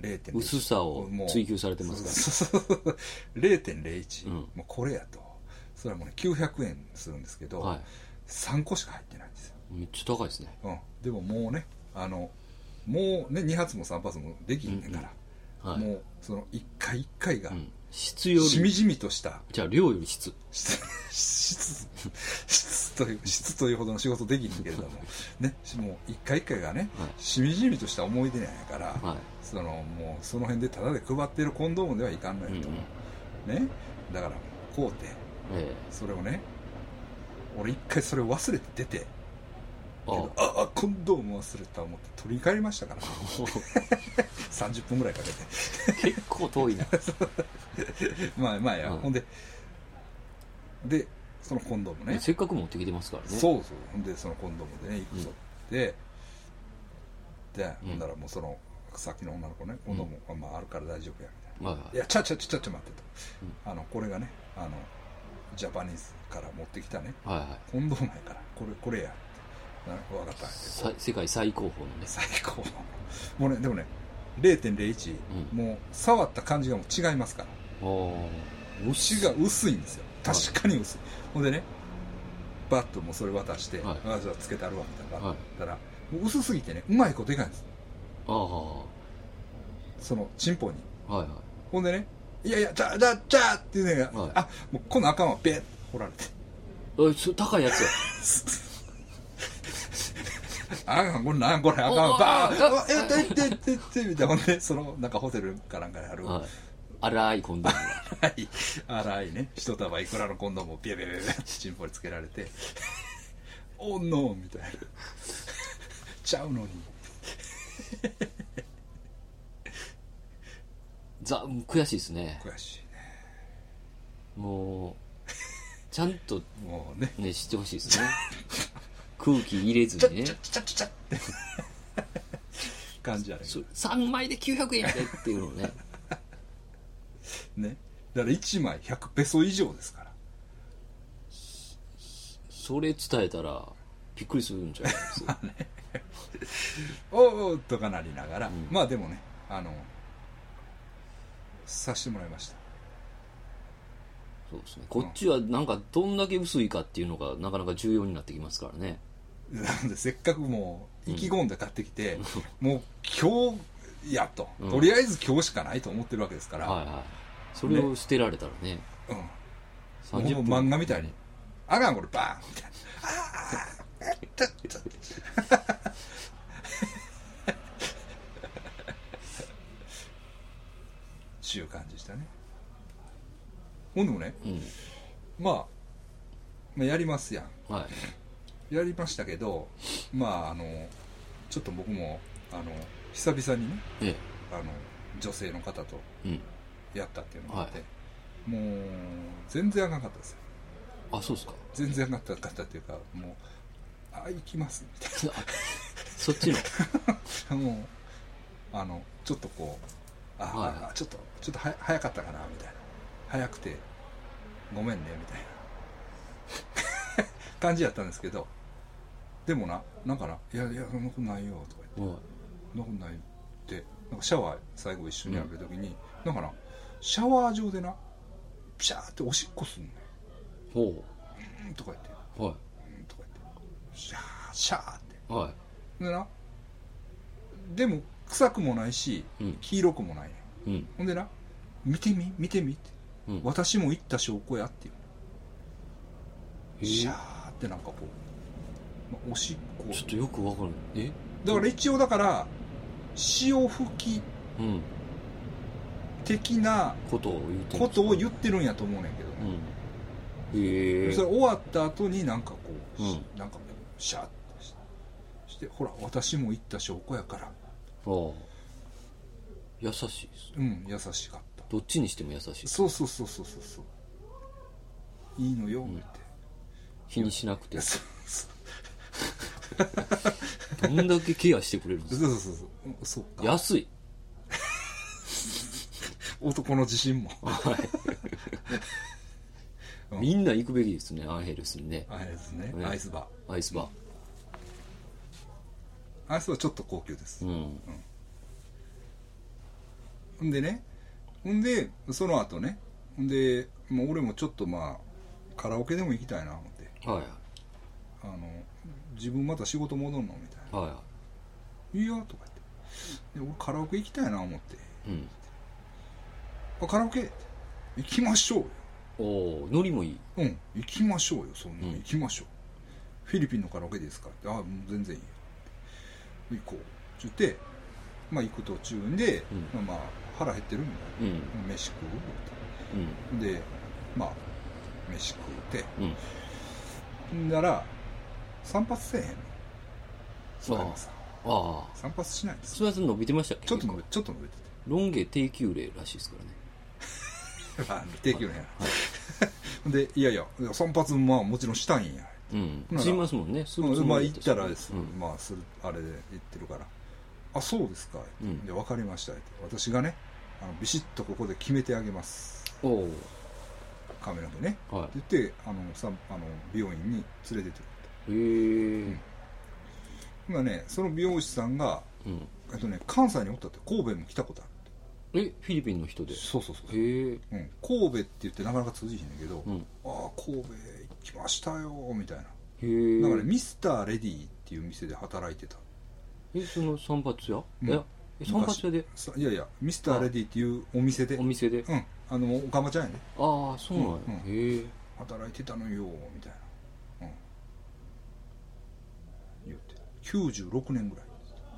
れいてんれいいち 薄さを追求されてますから、ね、 れいてんれいいち、うん、もうこれやと。それはもうねきゅうひゃくえんするんですけど、はい、さんこしか入ってないんですよ。 めっちゃ高いですね。 うん。でももうねあのもうねに発もさん発もできんねんから、うんうん、はい、もうそのいっかいいっかいが、うん、質よりしみじみとしたじゃあ量より質質質質という質というほどの仕事できんけれどもね、もういっかいいっかいがね、はい、しみじみとした思い出なんやから、はい、そのもうその辺でタダで配ってるコンドームではいかんのやと、うんうん、ね、だからこうて、ええ、それをね俺一回それを忘れて出てけどああコンドーム忘れた思って取り帰りましたから、ね、さんじゅっぷんぐらいかけて結構遠いなまあまあや、うん、ほんででそのコンドームねせっかく持ってきてますからね。 そうそう、ほんでそのコンドームでね行くぞって、うん、で、うん、ほんならもうそのさっきの女の子ねコンドーム、うん、まあ、あるから大丈夫やみたいな、うん、いやちゃちゃちゃちゃちゃ待ってと、うん、あのこれがねあのジャパニーズから持ってきたね、はいはい、コンドームやからこれこれや分かったんやけど世界最高峰のね最高峰もうねでもね れいてんれいいち、うん、もう触った感じがもう違いますから、牛が薄いんですよ確かに薄い、はい、ほんでねバッともうそれ渡して、はい、あじゃあつけてあるわみたいな、はい、たらもう薄すぎてねうまいこといかないんです。ああそのチンポに、はいはい、ほんでねいやいやじゃあじゃあじゃあっていうね、はい、あもうこの赤はベッ掘られておそ高いやつやあかんこれなんこれあかんバーンえってってってってみたいなほんでそのなんかホテルかなんかである、はい、 荒いコンドーム荒い荒いね一束いくらのコンドームをビャビャビャビャチンポにつけられておんのみたいなちゃうのにざ悔しいですね。 悔しいね。 もうちゃんともうねね知ってほしいですね空気入れずにねちゃちゃちゃちゃって感じあるさんまいできゅうひゃくえんやでっていうのねねだからいちまいひゃくペソ以上ですからそれ伝えたらびっくりするんじゃないですかねおおとかなりながら、うん、まあでもねあのさせてもらいました。 そうですね、こっちはなんかどんだけ薄いかっていうのがなかなか重要になってきますからね。 なんでせっかくもう意気込んで買ってきて、うん、もう今日やと、うん、とりあえず今日しかないと思ってるわけですから、はいはい、 それを捨てられたらね、うん、 さんじゅっぷんもう漫画みたいにあかんこれバーンみたいなああちょっとちゅう感じしたね。ほんでもね、うん、まあ、まあやりますやん、はい、やりましたけどまああのちょっと僕もあの久々にね、ええ、あの女性の方とやったっていうのがあって、うんはい、もう全然あかんかったですよ。 あそうですか。 全然あかんかったっていうかもうあ行きますみたいなそっちのもうあのちょっとこうあ、はい、あちょっとちょっとは早かったかなみたいな早くてごめんねみたいな感じやったんですけどでもななんかないやいやそんなことないよとか言ってそんなことないってなんかシャワー最後一緒に浴びるときに、うん、なんかなシャワー上でなピシャーっておしっこすんねんほううんとか言ってはいうんとか言ってシャーシャーってはいでなでも臭くもないし、うん、黄色くもないね、うん、ほんでな見てみ見てみって、うん、私も行った証拠やっていうシャーってなんかこう、まあ、おしっこちょっとよくわかるえだから一応だから潮吹き的なことを言ってる、ことを言ってるんやと思うねんけどね、うん、へえそれ終わった後になんかこう、うん、なんかこうシャーってしてほら私も行った証拠やからああ優しいです、 うん優しかったどっちにしても優しいそうそうそうそうそうそういいのよって、うん、 気にしなくてどんだけケアしてくれるんですかそうそうそうそうか安い男の自信も、はいうん、みんな行くべきですねアンヘルスにねアンヘルスね、ねアイスバーアイスバー、 アイスバーちょっと高級です、うんうんほんでねほんでその後ねほんでもう俺もちょっとまあカラオケでも行きたいな思って、はい、あの自分また仕事戻るのみたいな、はい、いいよとか言ってで俺カラオケ行きたいな思って、うん、カラオケ行きましょうよおノリもいいうん行きましょうよそんな、うん、行きましょうフィリピンのカラオケですかってああ全然いいよ行こうって言ってまあ行く途中で、うん、まあまあ腹減ってるみたいな、うん、飯食う、うん、でまあ飯食うて、うん、なら散髪せえへんの菅山さんああ散髪しないんです菅山さん伸びてましたっけちょっと伸びちょっと伸びててロン毛低級例らしいですからねまあ低級例や、はい、でいやいや散髪まあもちろんしたいんやうんしますもんねすぐまあ行ったらです、うん、まあするあれで言ってるからあそうですか、うん、で分かりましたって私がねあのビシッとここで決めてあげますおカメラでね、はい、って言ってあのさあの美容院に連れてってくれたへえ、うん、今ねその美容師さんが、うんえっとね、関西におったって神戸も来たことあるえフィリピンの人でそうそうそうへえ、うん、神戸って言ってなかなか通じひんねんけど、うん、ああ神戸行きましたよみたいなへえ。 だからねミスターレディっていう店で働いてた。 えその散髪屋、 うん、 いや散髪屋でいやいやミスターレディっていうお店でお店でうんあのおかまちゃんやね。 ああそうなんや、うん、へえ働いてたのよみたいな、うん、言ってきゅうじゅうろくねんぐらい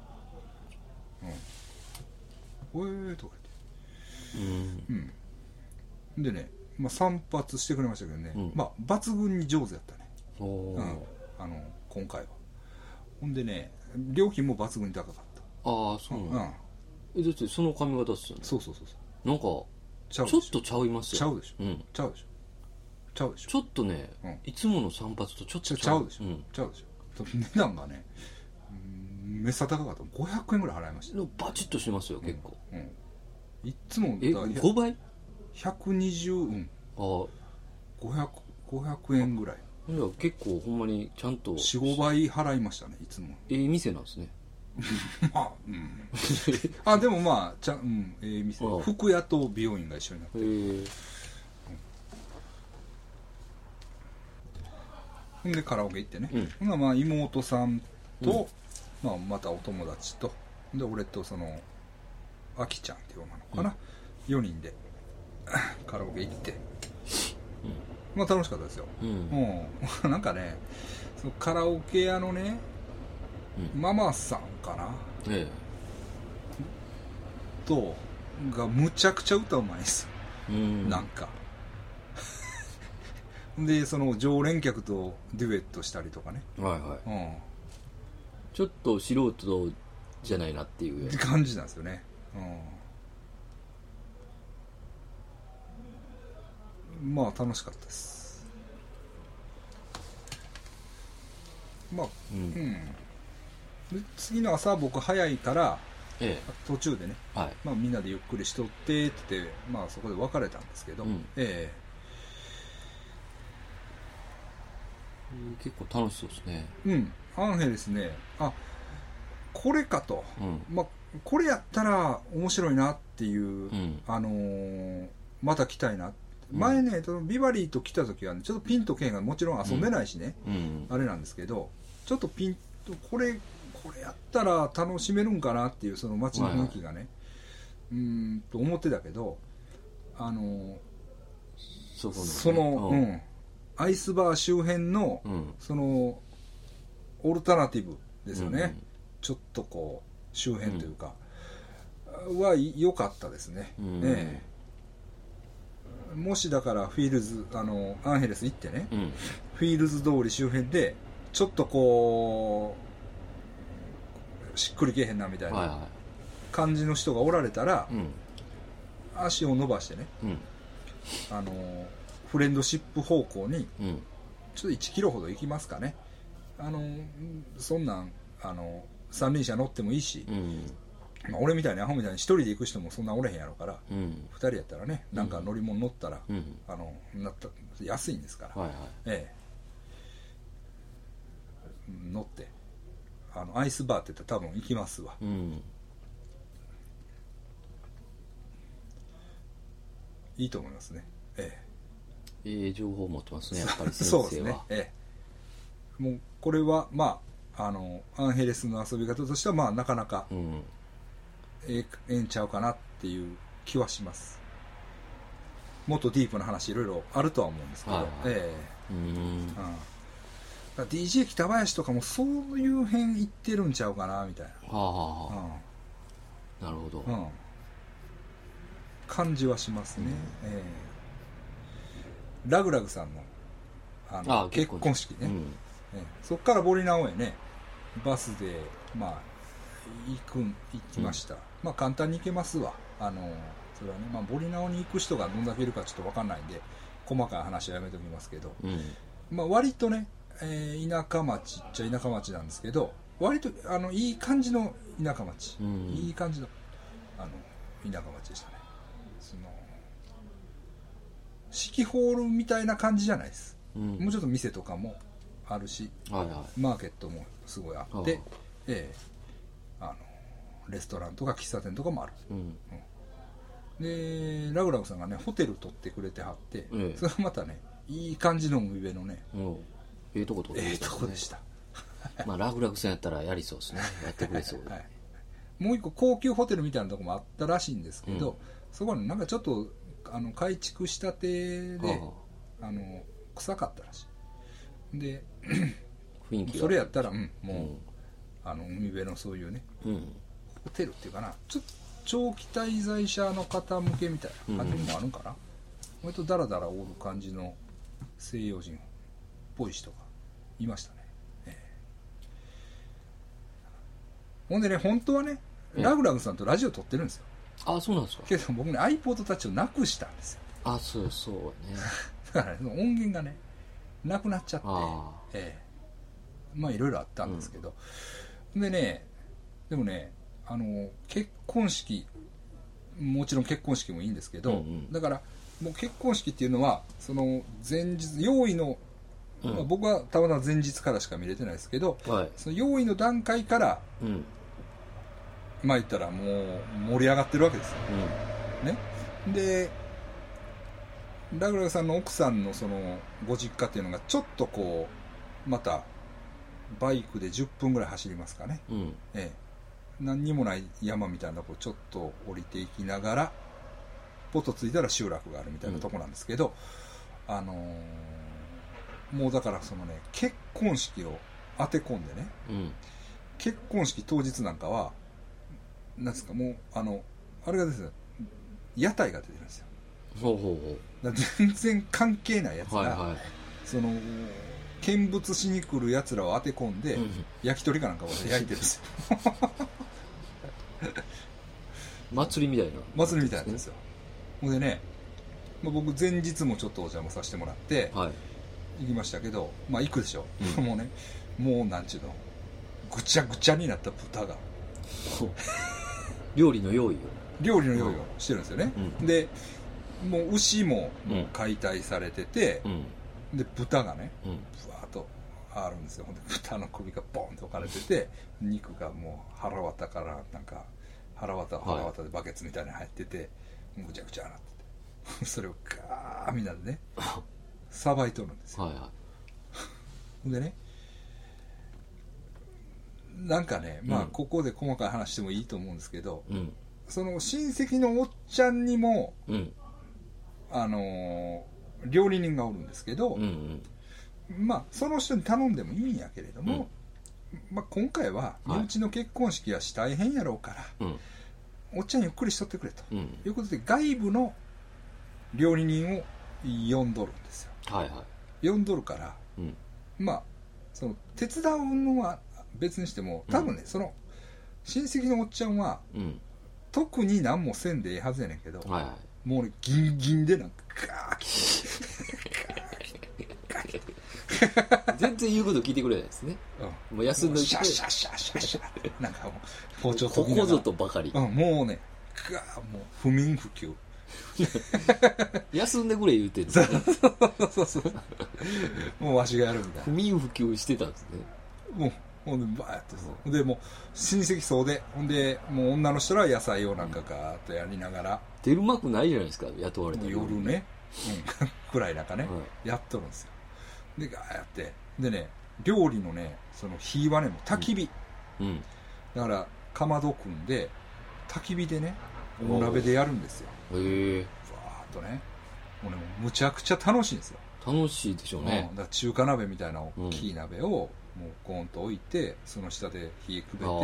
うんおえーとか言ってうん、うん、でね、まあ、散髪してくれましたけどね、うん、まあ抜群に上手やったねお、うん、あの今回はほんでね料金も抜群に高かった。 ああそうなん、うん、えだってその髪型っすよね。 そうそうそうそうなんかちょっとちゃいますよ。 ちゃうでしょ、うん、ちゃうでしょちゃうでしょちょっとね、うん、いつもの散髪とちょっとちゃうでしょ、うん、ちゃうでしょ値段がねめっさ高かった。ごひゃくえんぐらい払いました。 バチッとしてますよ結構、うんうん、いつもえごばいひゃくにじゅううんあごひゃく、ごひゃくえんぐらい。 いや結構ほんまにちゃんと よん、 ごばい払いましたねいつも。 ええ店なんですねまあうんあでもまあちゃん、うん、ええ店。服屋と美容院が一緒になってる。へえほんでカラオケ行ってね、うん、ほんまあ妹さんと、うんまあ、またお友達とで俺とそのあきちゃんっていう女の子かな、うん、よにんでカラオケ行って、うん、まあ楽しかったですよ、うんうん、なんかねそのカラオケ屋のね、うん、ママさんかな、ええ、とがむちゃくちゃ歌うまいです、うん、なんかでその常連客とデュエットしたりとかね、はいはい、うん、 ちょっと素人じゃないなっていう感じなんですよね、うん、まあ楽しかったです。まあうん、うん、で次の朝僕早いから、ええ、途中でね、はいまあ、みんなでゆっくりしとってって言って、まあ、そこで別れたんですけど、うん、ええ結構楽しそうですね。 うんアンヘレスねあこれかと、うん、まあこれやったら面白いなっていう、うん、あのー、また来たいな、うん、前ねビバリーと来た時は、ね、ちょっとピンとけんがもちろん遊んでないしね、うん、あれなんですけどちょっとピンとこれこれやったら楽しめるんかなっていうその街の雰囲気がね、はいはい、うーんと思ってたけどあのー、そ, こね、その、うん、アイスバー周辺の、うん、そのオルタナティブですよね、うん、ちょっとこう周辺というか、うん、は良かったですね、うんええ、もしだからフィールズあのアンヘレス行ってね、うん、フィールズ通り周辺でちょっとこうしっくりけえへんなみたいな感じの人がおられたら、うん、足を伸ばしてね、うん、あのフレンドシップ方向にちょっといちキロほど行きますかね。あのそんなんあの三輪車乗ってもいいし、うんまあ、俺みたいにアホみたいに一人で行く人もそんなおれへんやろから、うん、ふたりやったらねなんか乗り物乗ったら、うん、あのなった安いんですから、はいはいええ、乗ってあのアイスバーって言ったら多分行きますわ、うん、いいと思いますね。ええええ情報を持ってますねやっぱり先生は。そうですね、ええ、もうこれはまああのアンヘレスの遊び方としてはまあなかなか、うん、ええええんちゃうかなっていう気はします。もっとディープな話いろいろあるとは思うんですけど、はいはいええうんうん、ディージェー 北林とかもそういう辺行ってるんちゃうかなみたいな、はあはあうん、なるほど、うん、 感じはしますね、うんええ、ラグラグさんの、 あのあ結婚式ね、うんええ、そっからボリナオへねバスでまあ行く行きました、うん、まあ簡単に行けますわ。あのそれはね、まあ、ボリナオに行く人がどんだけいるかちょっと分かんないんで細かい話はやめておきますけど、うんまあ、割とね、えー、田舎町っちゃ田舎町なんですけど割とあのいい感じの田舎町、うん、いい感じのあの田舎町でしたね。その四季ホールみたいな感じじゃないです、うん、もうちょっと店とかもあるし、はいはい、マーケットもすごいあって、ええ、あのレストランとか喫茶店とかもある、うんうん、でラグラグさんがねホテル取ってくれてはって、うん、それはまたねいい感じの海辺のね、うん、 ええとことええとこでしたまあ楽々さんやったらやりそうですね、やってくれそうで、はい、 もう一個高級ホテルみたいなとこもあったらしいんですけど、うん、そこはなんかちょっとあの改築したてで、はあ、あの臭かったらしいで雰囲気がそれやったら、うん、もう、うん、あの海辺のそういうね、うん、ホテルっていうかな、ちょっと長期滞在者の方向けみたいな感じもあるんかな、うん、割とダラダラおる感じの西洋人っぽい人がいましたね、えー、ほんでね本当はねラグラグさんとラジオ撮ってるんですよ。 あ、そうなんですか。 けど僕ね iPod タッチをなくしたんですよ。 あ、そうそうねだから、ね、その音源がねなくなっちゃって、えー、まあいろいろあったんですけど、うん、でねでもねあの結婚式もちろん結婚式もいいんですけど、うんうん、だからもう結婚式っていうのはその前日用意の、うんまあ、僕はたまたま前日からしか見れてないですけど、はい、その用意の段階から、うん、まあ言ったらもう盛り上がってるわけですよ、うん、ね。でラグラグさんの奥さんのそのご実家っていうのがちょっとこうまたバイクでじゅっぷんぐらい走りますかね、うんええ、何にもない山みたいなとこちょっと降りていきながらポッと着いたら集落があるみたいなとこなんですけど、うん、あのー、もうだからそのね結婚式を当て込んでね、うん、結婚式当日なんかはなんですかもうあのあれがですね屋台が出てるんですよ。 ほうほうほう。 だ全然関係ないやつが、はいはい、その見物しに来るやつらを当て込んで、うん、焼き鳥かなんかを焼いてるんですよ祭りみたいな祭りみたいなんですよ。ほんでね、まあ、僕前日もちょっとお邪魔させてもらって、はい、行きましたけどまあ行くでしょ、うん、もうねもうなんちゅうのぐちゃぐちゃになった豚が料理の用意を料理の用意をしてるんですよね、うん、でもう牛も解体されてて、うん、で豚がね、うん、ぶわーっとあるんですよ。ほんで豚の首がボンと置かれてて肉がもう腹渡からなんか腹渡腹渡でバケツみたいに入ってて、はい、ぐちゃぐちゃなっててそれをガーみんなでねさばいとるんですよ、はいはい、でねなんかねまあここで細かい話してもいいと思うんですけど、うん、その親戚のおっちゃんにも、うんあのー、料理人がおるんですけど、うんうん、まあその人に頼んでもいいんやけれども、うんまあ、今回は身内の結婚式やし大変やろうから、はい、おっちゃんゆっくりしとってくれと、うん、いうことで外部の料理人を呼んどるんですよ、はいはい、呼んどるから、うん、まあその手伝うのは別にしても多分ね、うん、その親戚のおっちゃんは、うん、特に何もせんでええはずやねんけど、はいはいもうねギンギンでなんかガーッガーッ全然言うこと聞いてくれないですね、うん、もう休んでシャッシャッシャッシャッシャッなんかもう包丁ここぞとばかり、 うん、もうねガーもう不眠不休休んでくれ言うてる、ね、 そうそうそうもうわしがやるみたいな不眠不休してたんですね。 もうほんでバーッと、うん、でもう親戚総でほんでもう女の人らは野菜をなんかガーッとやりながら、 出るまくないじゃないですか雇われて夜ね、うん、暗い中ね、はい、やっとるんですよ。でガーやってでね料理のねその火はねもう焚き火、うんうん、だからかまど組んで焚き火でねお鍋でやるんですよ。へえバーッとねもうねもうむちゃくちゃ楽しいんですよ。 楽しいでしょうね、 うん、だから中華鍋みたいな大きい鍋を、うんもうコーンと置いてその下で火くべて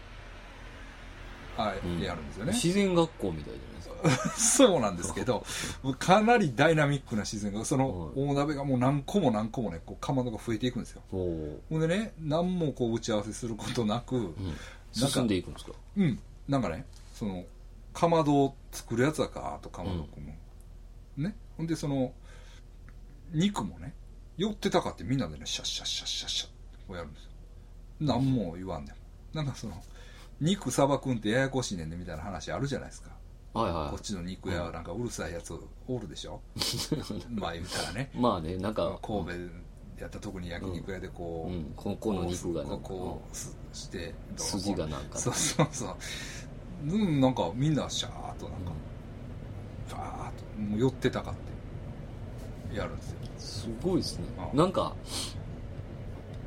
はい、うん、やるんですよね。 自然学校みたいじゃないですかそうなんですけどかなりダイナミックな自然がその大鍋がもう何個も何個もねこうかまどが増えていくんですよ。ほんでね何もこう打ち合わせすることなく、うん、 進んでいくんですか。 うんなんかねそのかまどを作るやつはガーッとかまどくも、うん、ねほんでその肉もね寄ってたかってみんなでねシャッシャッシャッシャッシャッをやるんですよ。何も言わんでもなんかその肉さばくんってややこしいねんでみたいな話あるじゃないですか、はいはい、こっちの肉屋はなんかうるさいやつおるでしょまあ言うたらねまあねなんか神戸やった特に焼肉屋でこう、うんうん、 ここの肉がなんかこうして筋がなんかそうそうそううんなんかみんなシャーッとなんかファーッともう寄ってたかってやるんですよ。 すごいですね。なんか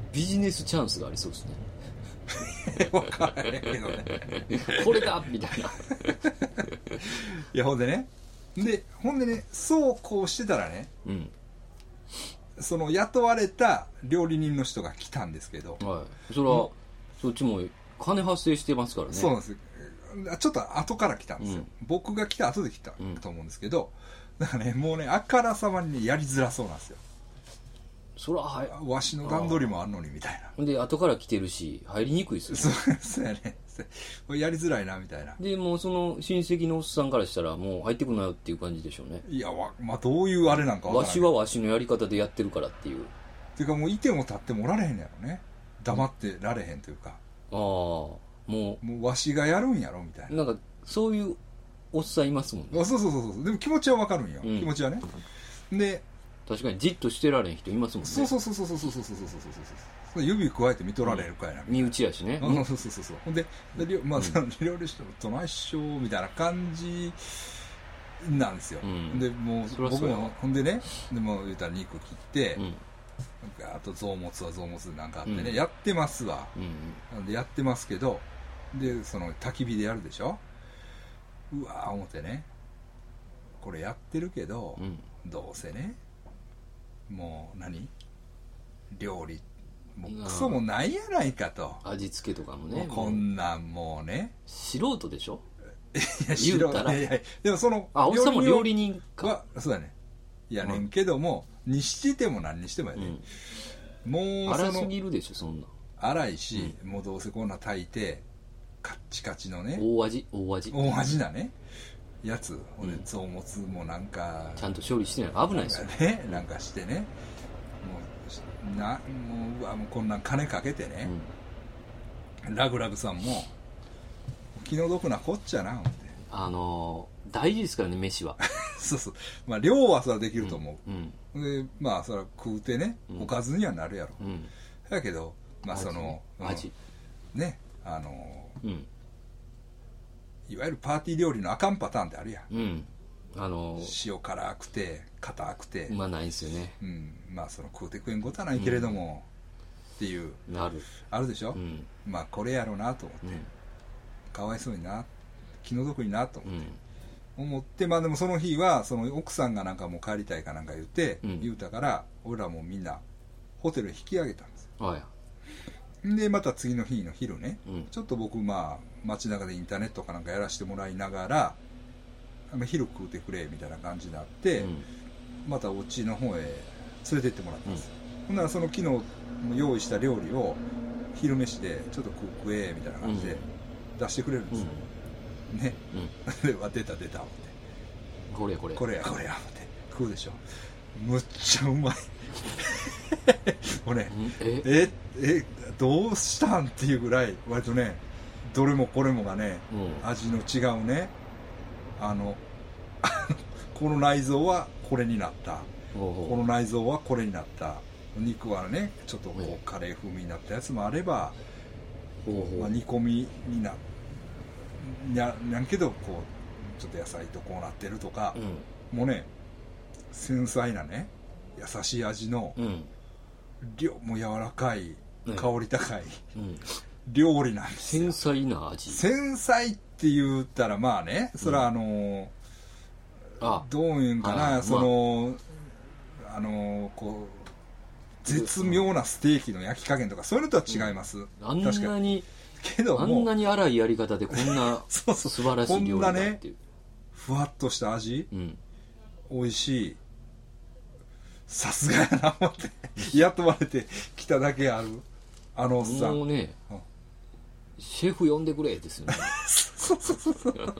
ビジネスチャンスがありそうですね。 分からへんけどねこれだみたいな。 いやほんでねでほんでねそうこうしてたらね、 うん、 その雇われた料理人の人が来たんですけど、 はい、それはそっちも金発生してますからね。 そうなんです。ちょっと後から来たんですよ、うん、僕が来た後で来たと思うんですけど、うん、だからねもうねあからさまにねやりづらそうなんですよ。 そらはいわしの段取りもあんのにみたいな。 で後から来てるし入りにくいですよね。 そうそうやねやりづらいなみたいな。 でもうその親戚のおっさんからしたらもう入ってくんなよっていう感じでしょうね。 いやわ、まあ、どういうあれなんかわからない。 わしはわしのやり方でやってるからっていう。 っていうかもういても立ってもられへんやろね。黙ってられへんというか、 うん、ああもうもうわしがやるんやろみたいな。 なんかそういうおっさんいますもんね。 あそうそうそうそう。でも気持ちはわかるんよ、うん、気持ちはね。で確かにじっとしてられん人いますもんね。 そうそうそうそうそうそうそうそうそうそう。指加えて見とられるかいな、 うん、身内やしね。 そうそうそうそう。ほんで、でまあ、その料理人と内緒みたいな感じなんですよ。うん、でもう僕もほんでね、でも言ったら肉切って、うん、あと臓物は臓物なんかあってね、うん、やってますわ、うん、なんでやってますけど、でその焚き火でやるでしょ。うわー思ってね、これやってるけど、うん、どうせねもう何料理もうクソもないやないかと。 味付けとかもね、 もうこんなんもうね素人でしょ。 いや言うたらいやいやでもそのあおっさんも料理人かそうだね。いやねんけども、うん、にしても何にしてもやね、うん、もうその荒すぎるでしょそんな。 荒いし、うん、もうどうせこんな炊いてカッチカチのね大味大味大味なねやつ、ほんで臓物もなんかちゃんと処理してない危ないですよね。なんかしてね、もうなもううわもうこんなん金かけてね、うん、ラグラグさんも気の毒なこっちゃな思って。 あのー、大事ですからね飯は。 そうそう、まあ量はそれはできると思う、うんうん、でまあそれは食うてね、うん、おかずにはなるやろ、うん、だけどまあその味、 うん、ねあのーうんいわゆるパーティー料理のあかんパターンってあるやん、うんあのー、塩辛くて硬くてうまないんすよね、 うん、まあその食うて食えんことはないけれども、うん、っていうなるあるでしょ、うん、まあこれやろうなと思って、うん、かわいそうにな気の毒になと思って、うん、思ってまあでもその日はその奥さんがなんかもう帰りたいかなんか言って、うん、言うたから俺らもみんなホテルへ引き上げたんですよ、はいでまた次の日の昼ね、うん、ちょっと僕まあ街中でインターネットかなんかやらせてもらいながら昼食うてくれみたいな感じになって、うん、またお家の方へ連れてってもらったんですよ、うん、ほんならその昨日用意した料理を昼飯でちょっと食えみたいな感じで出してくれるんですよ、うん、ね、うん、で出た出た思ってこれこれこれやこれや思って食うでしょ。むっちゃうまいもうねえええどうしたんっていうぐらい割とねどれもこれもがね、うん、味の違うねあのこの内臓はこれになったこの内臓はこれになった肉はねちょっとこうカレー風味になったやつもあれば、まあ、煮込みになやなんけどこうちょっと野菜とこうなってるとか、うん、もうね繊細なね優しい味の、うん、量も柔らかい、ね、香り高い、うん、料理なんですよ。 繊細な味繊細って言ったらまあねそれはあのーうん、あどういうんかなその、まあ、あのー、こう絶妙なステーキの焼き加減とかそういうのとは違います、うん、 あんなにけどもあんなに荒いやり方でこんなそうそう素晴らしい料理だっていうこんなねふわっとした味、うん、美味しいさすがやな思って雇われてきただけあるあのおっさんもうね、うん、シェフ呼んでくれですよねそうそうそうそう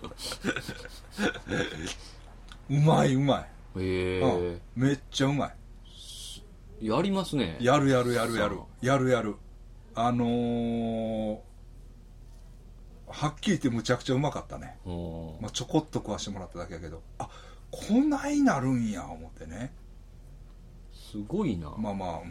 うまいうまいへえ、うん、めっちゃうまいやりますねやるやるやるやるやるやるあのー、はっきり言ってむちゃくちゃうまかったね、まあ、ちょこっと食わしてもらっただけやけどあこんないなるんや思ってねすごいなまあまあ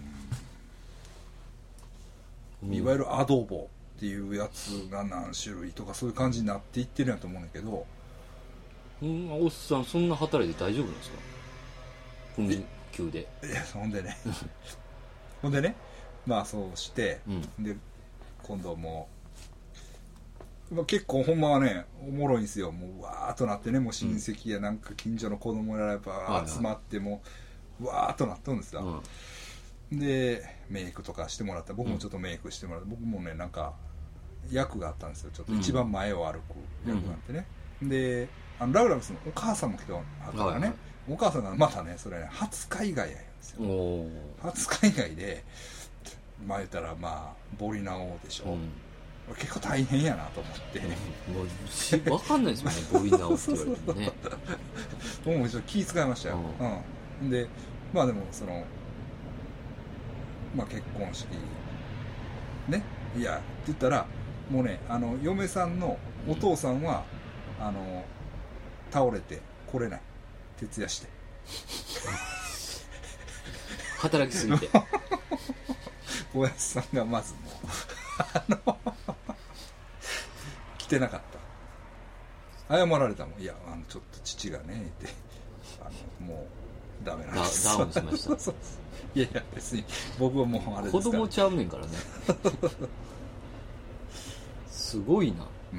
うんいわゆるアドボっていうやつが何種類とかそういう感じになっていってるんやと思うんだけどうんおっさんそんな働いて大丈夫なんですか？運休でいやほんでねほんでねまあそうして、 うん、 で今度もう、まあ、結構ほんまはねおもろいんですよ。もうわーっとなってね、もう親戚やなんか近所の子供らやっぱ集まってもうわーっとなっとるんですよ、うん、でメイクとかしてもらった僕もちょっとメイクしてもらって、うん、僕もねなんか役があったんですよ。ちょっと一番前を歩く役があってね、うん、であのラウラウスのお母さんも来てはったからね、はいはい、お母さんがまたねそれね初海外やんですよ。初海外でまあ言ったらまあボリナオでしょ、うん、結構大変やなと思って、 うん、もうし分かんないですもんねボリナオって言われてね僕もちょっと気遣いましたよ、うんうん、でまあでもそのまあ結婚式ねいやって言ったらもうねあの嫁さんのお父さんは、うん、あの倒れて来れない徹夜して働きすぎておやじさんがまずもうあの来てなかった。謝られたもん。いやあのちょっと父がねってあのもうダメなんですダウンしましたそうそういやいや別に僕はもうあれですから子供ちゃうねんからねすごいな、うん、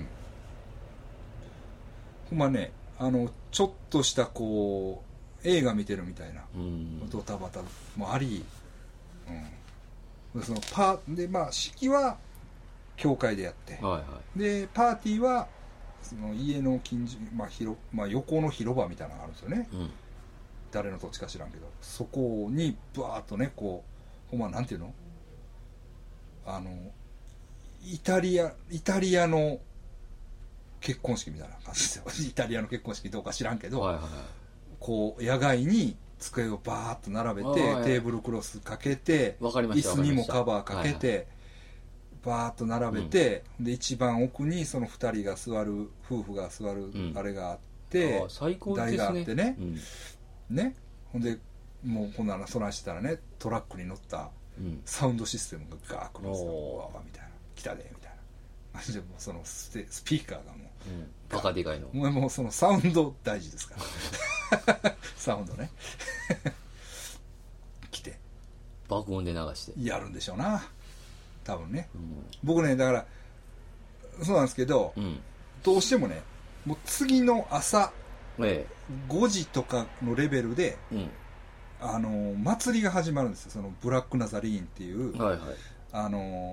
ほんまねあのちょっとしたこう映画見てるみたいなドタバタもあり、うん、そのパーでまあ式は教会でやって、はいはい、でパーティーはその家の近所、まあ広まあ、横の広場みたいなのがあるんですよね、うん、誰の土地か知らんけどそこにバーッとねこうほんまなんていうのあのイタリアイタリアの結婚式みたいな感じですよイタリアの結婚式どうか知らんけど、はいはい、こう野外に机をバーッと並べて、はいはい、テーブルクロスかけて椅子にもカバーかけて、はいはい、バーッと並べて、うん、で一番奥にそのふたりが座る夫婦が座るあれがあって、 うん、最高ですね、 台があってね、うん、ねほんでもうこんなのそらしたらねトラックに乗ったサウンドシステムがガーッ来るんですよ、うわみたいな来たでみたいなでもそのスピーカーがもう、 うん、バカでかいのもう、もうそのサウンド大事ですからサウンドね来て爆音で流してやるんでしょうな多分ね、うん、僕ねだからそうなんですけど、うん、どうしてもねもう次の朝、ええ、ごじとかのレベルで、うん、あの祭りが始まるんですよ。そのブラックナザリーンっていう、はいはい、あの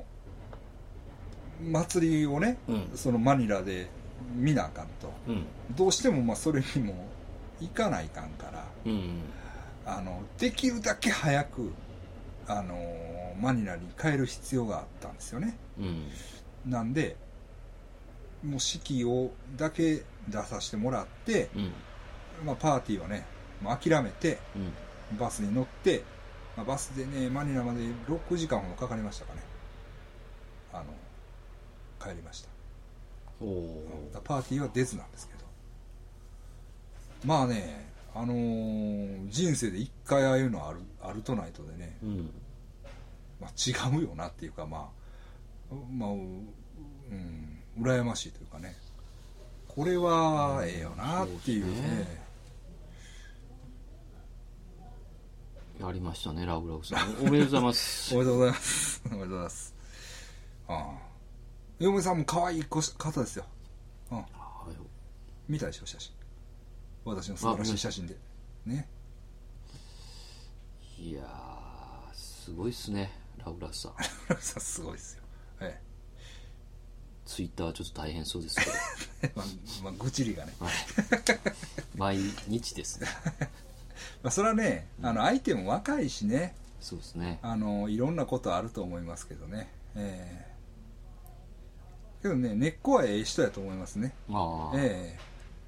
祭りをね、うん、そのマニラで見なあかんと、うん、どうしてもまあそれにも行かないかんから、うんうん、あのできるだけ早くあのマニラに帰る必要があったんですよね、うん、なんでもう式をだけ出させてもらって、うんまあ、パーティーはねもう諦めて、うん、バスに乗って、まあ、バスでねマニラまでろくじかんほどかかりましたかね。あの帰りました。おパーティーは出ずなんですけどまあねあのー、人生で一回ああいうのあるあるとないとでね、うんまあ、違うよなっていうかまあまあうん羨ましいというかねこれはええよなっていうね、うん、ねやりましたねラブラブさんおめでとうございますおめでとうございますおめでとうございますああ嫁さんも可愛い方ですよ、うん、見たでしょ写真私の素晴らしい写真でねいやーすごいっすねラブラブさんラブラブさんすごいっすよ、ええ、 ツイッターはちょっと大変そうですけどまあ、まあ、愚痴りがね、はい、 毎日ですねまあそれはねあの相手も若いしねそうですねあのいろんなことあると思いますけどねええけどね根っこはええ人やと思いますねああええ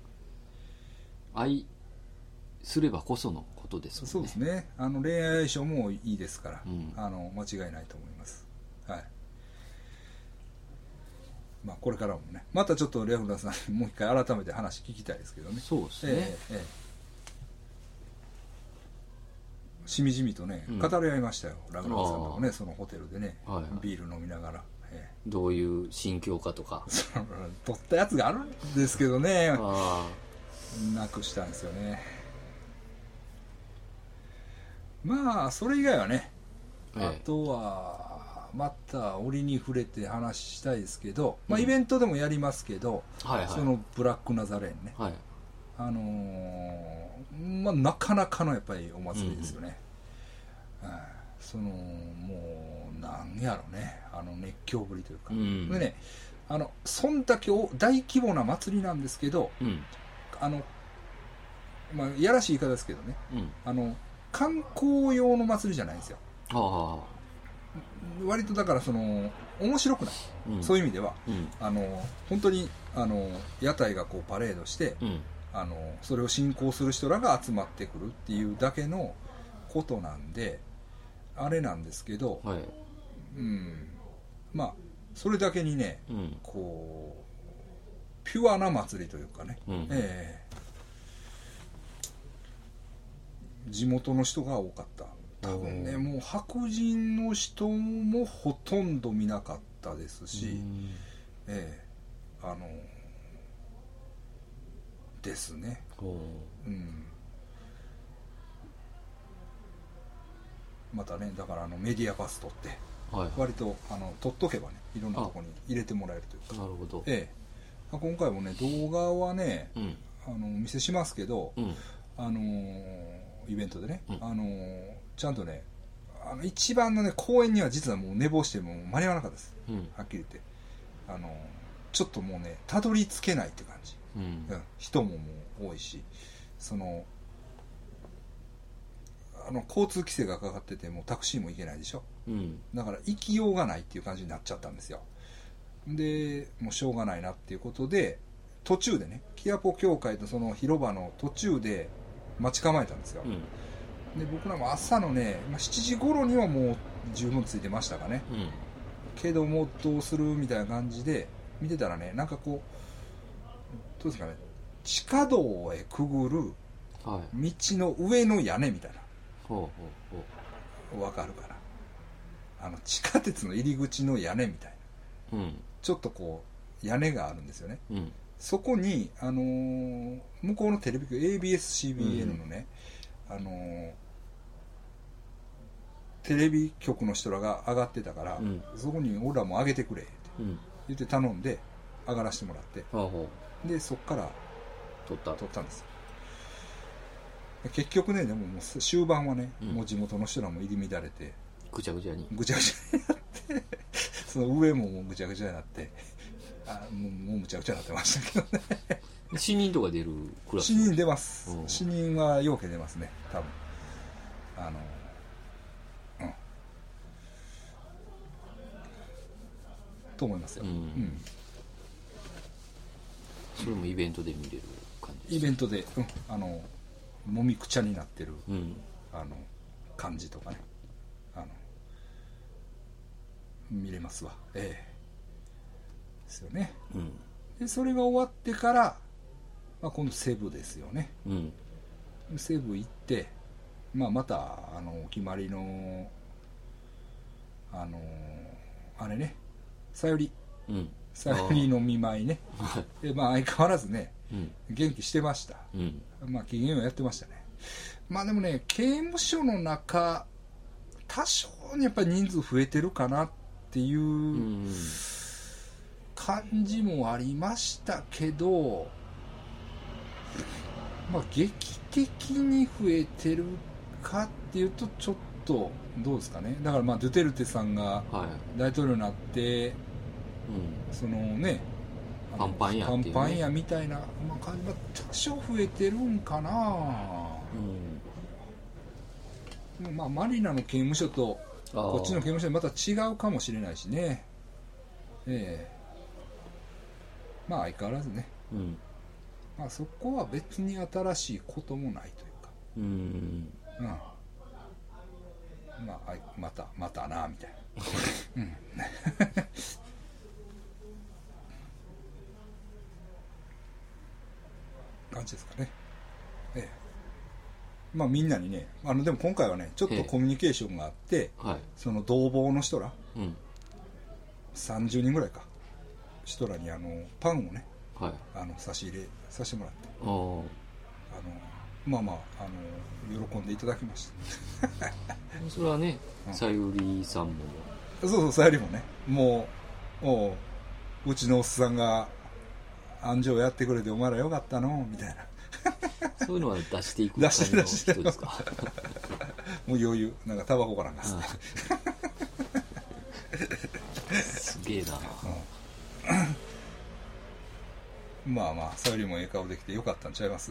愛すればこそのことですもんね。 そうですねあの恋愛相性もいいですから、うん、あの間違いないと思いますはいまあこれからもねまたちょっとレアフラさんもう一回改めて話聞きたいですけどねそうですね、ええええ、しみじみとね、うん、語り合いましたよラグラさんともねそのホテルでね、はいはい、ビール飲みながら、ええ、 どういう心境かとか取ったやつがあるんですけどねあなくしたんですよねまあそれ以外はね、ええ、あとはまた折に触れて話したいですけど、まあ、イベントでもやりますけど、 うんはいはい、 そのブラックナザレーンね、はい、あのーまあ、なかなかのやっぱりお祭りですよね、うんうん、そのもうなんやろね、あの熱狂ぶりというか、うん、でね、あのそんだけ大規模な祭りなんですけど、うん、あのまあ、やらしい言い方ですけどね、うん、あの観光用の祭りじゃないんですよ。はあ割とだからその面白くない、うん、そういう意味では、うん、あの本当にあの屋台がこうパレードして、うん、あのそれを信仰する人らが集まってくるっていうだけのことなんであれなんですけど、はいうん、まあそれだけにね、うん、こうピュアな祭りというかね、うんえー、地元の人が多かった。多分ねもう白人の人もほとんど見なかったですし、ええあのですね、うん、またねだからあのメディアパス取って、はい、割とあの取っとけばねいろんなところに入れてもらえるというか。なるほど、ええ、今回もね動画はね、うん、あのお見せしますけど、うん、あのイベントでね、うん、あのちゃんとねあの一番のね公園には実はもう寝坊しても間に合わなかったです、うん、はっきり言ってあのちょっともうねたどり着けないって感じ、うんうん、人ももう多いしそのあの交通規制がかかっててもうタクシーも行けないでしょ、うん、だから行きようがないっていう感じになっちゃったんですよ。でもうしょうがないなっていうことで途中でねキアポ教会とその広場の途中で待ち構えたんですよ、うんで僕らも朝のねしちじ頃にはもう十分ついてましたかね、うん、けどもどうするみたいな感じで見てたらねなんかこうどうですかね地下道へくぐる道の上の屋根みたいな、はい、わかるかなあの地下鉄の入り口の屋根みたいな、うん、ちょっとこう屋根があるんですよね、うん、そこに、あのー、向こうのテレビ局 エービーエスシービーエヌ のね、うんあのー、テレビ局の人らが上がってたから、うん、そこに俺らも上げてくれって言って頼んで上がらせてもらって、うん、でそっから撮った、撮ったんですよ。結局ねでももう終盤はね、うん、もう地元の人らも入り乱れてぐちゃぐちゃにぐちゃぐちゃになってその上ももうぐちゃぐちゃになってあもうもうむちゃくちゃになってましたけどね死人とか出るクラス死人出ます、うん、死人は要件出ますね多分あのうんと思いますよ、うんうん、 それもイベントで見れる感じですイベントで、うん、あのもみくちゃになってる、うん、あの感じとかねあの見れますわええですよね、うん、でそれが終わってから、まあ、今度セブですよね、うん、セブ行って、まあ、またあのお決まりのあのあれねさゆり、うん、さゆりの見舞いねで、まあ、相変わらずね、うん、元気してました、うん、まあ期限はやってましたね。まあでもね刑務所の中多少にやっぱり人数増えてるかなっていう感じもありましたけど、まあ劇的に増えてるかっていうとちょっとどうですかね。だからまあドゥテルテさんが大統領になって、はいうん、そのねパンパンやっていう、ね、 パンパンやみたいな、まあ、感じが多少増えてるんかな、うん、まあマリナの刑務所とこっちの刑務所でまた違うかもしれないしねええまあ相変わらずね、うんまあ、そこは別に新しいこともないというかうん、うん、まあまたまたなみたいなうん感じですかね。ええ、まあみんなにね、あのでも今回はねちょっとコミュニケーションがあって、はい、その同房の人ら、うん、さんじゅうにんぐらいか人らにあのパンをね、はい、あの差し入れさせてもらって、あのまあまああの喜んでいただきました。 それはね、さゆりさんもそうそう、さゆりもね、もう、おう、うちのおっさんが安城やってくれてお前らよかったのみたいな。 そういうのは出していく感じの人ですか。 もう余裕、なんかタバコかなんかですね。 すげえな、 うん、まあまあさゆりもええ顔できてよかったんちゃいます、うん、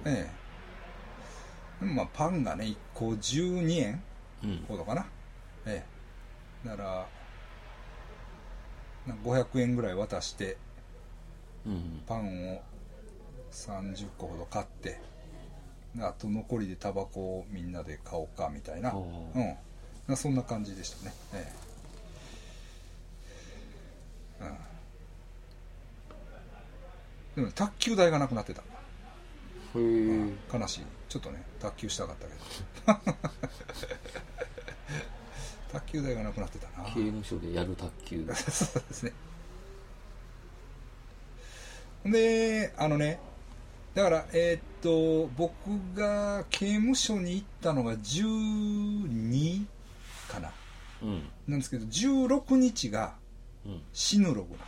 ええ、まあパンがねいっこじゅうにえんほどかな、うん、ええ、だからごひゃくえんぐらい渡して、うん、パンをさんじゅっこほど買って、あと残りでタバコをみんなで買おうかみたいな、うん、そんな感じでしたね、ええ、うん、でも卓球台がなくなってた。へえ、うん、悲しい。ちょっとね卓球したかったけど卓球台がなくなってたな。 刑務所でやる卓球そうですね。であのねだからえー、っと僕が刑務所に行ったのがじゅうにかな、うん、なんですけどじゅうろくにちがシヌログなんです。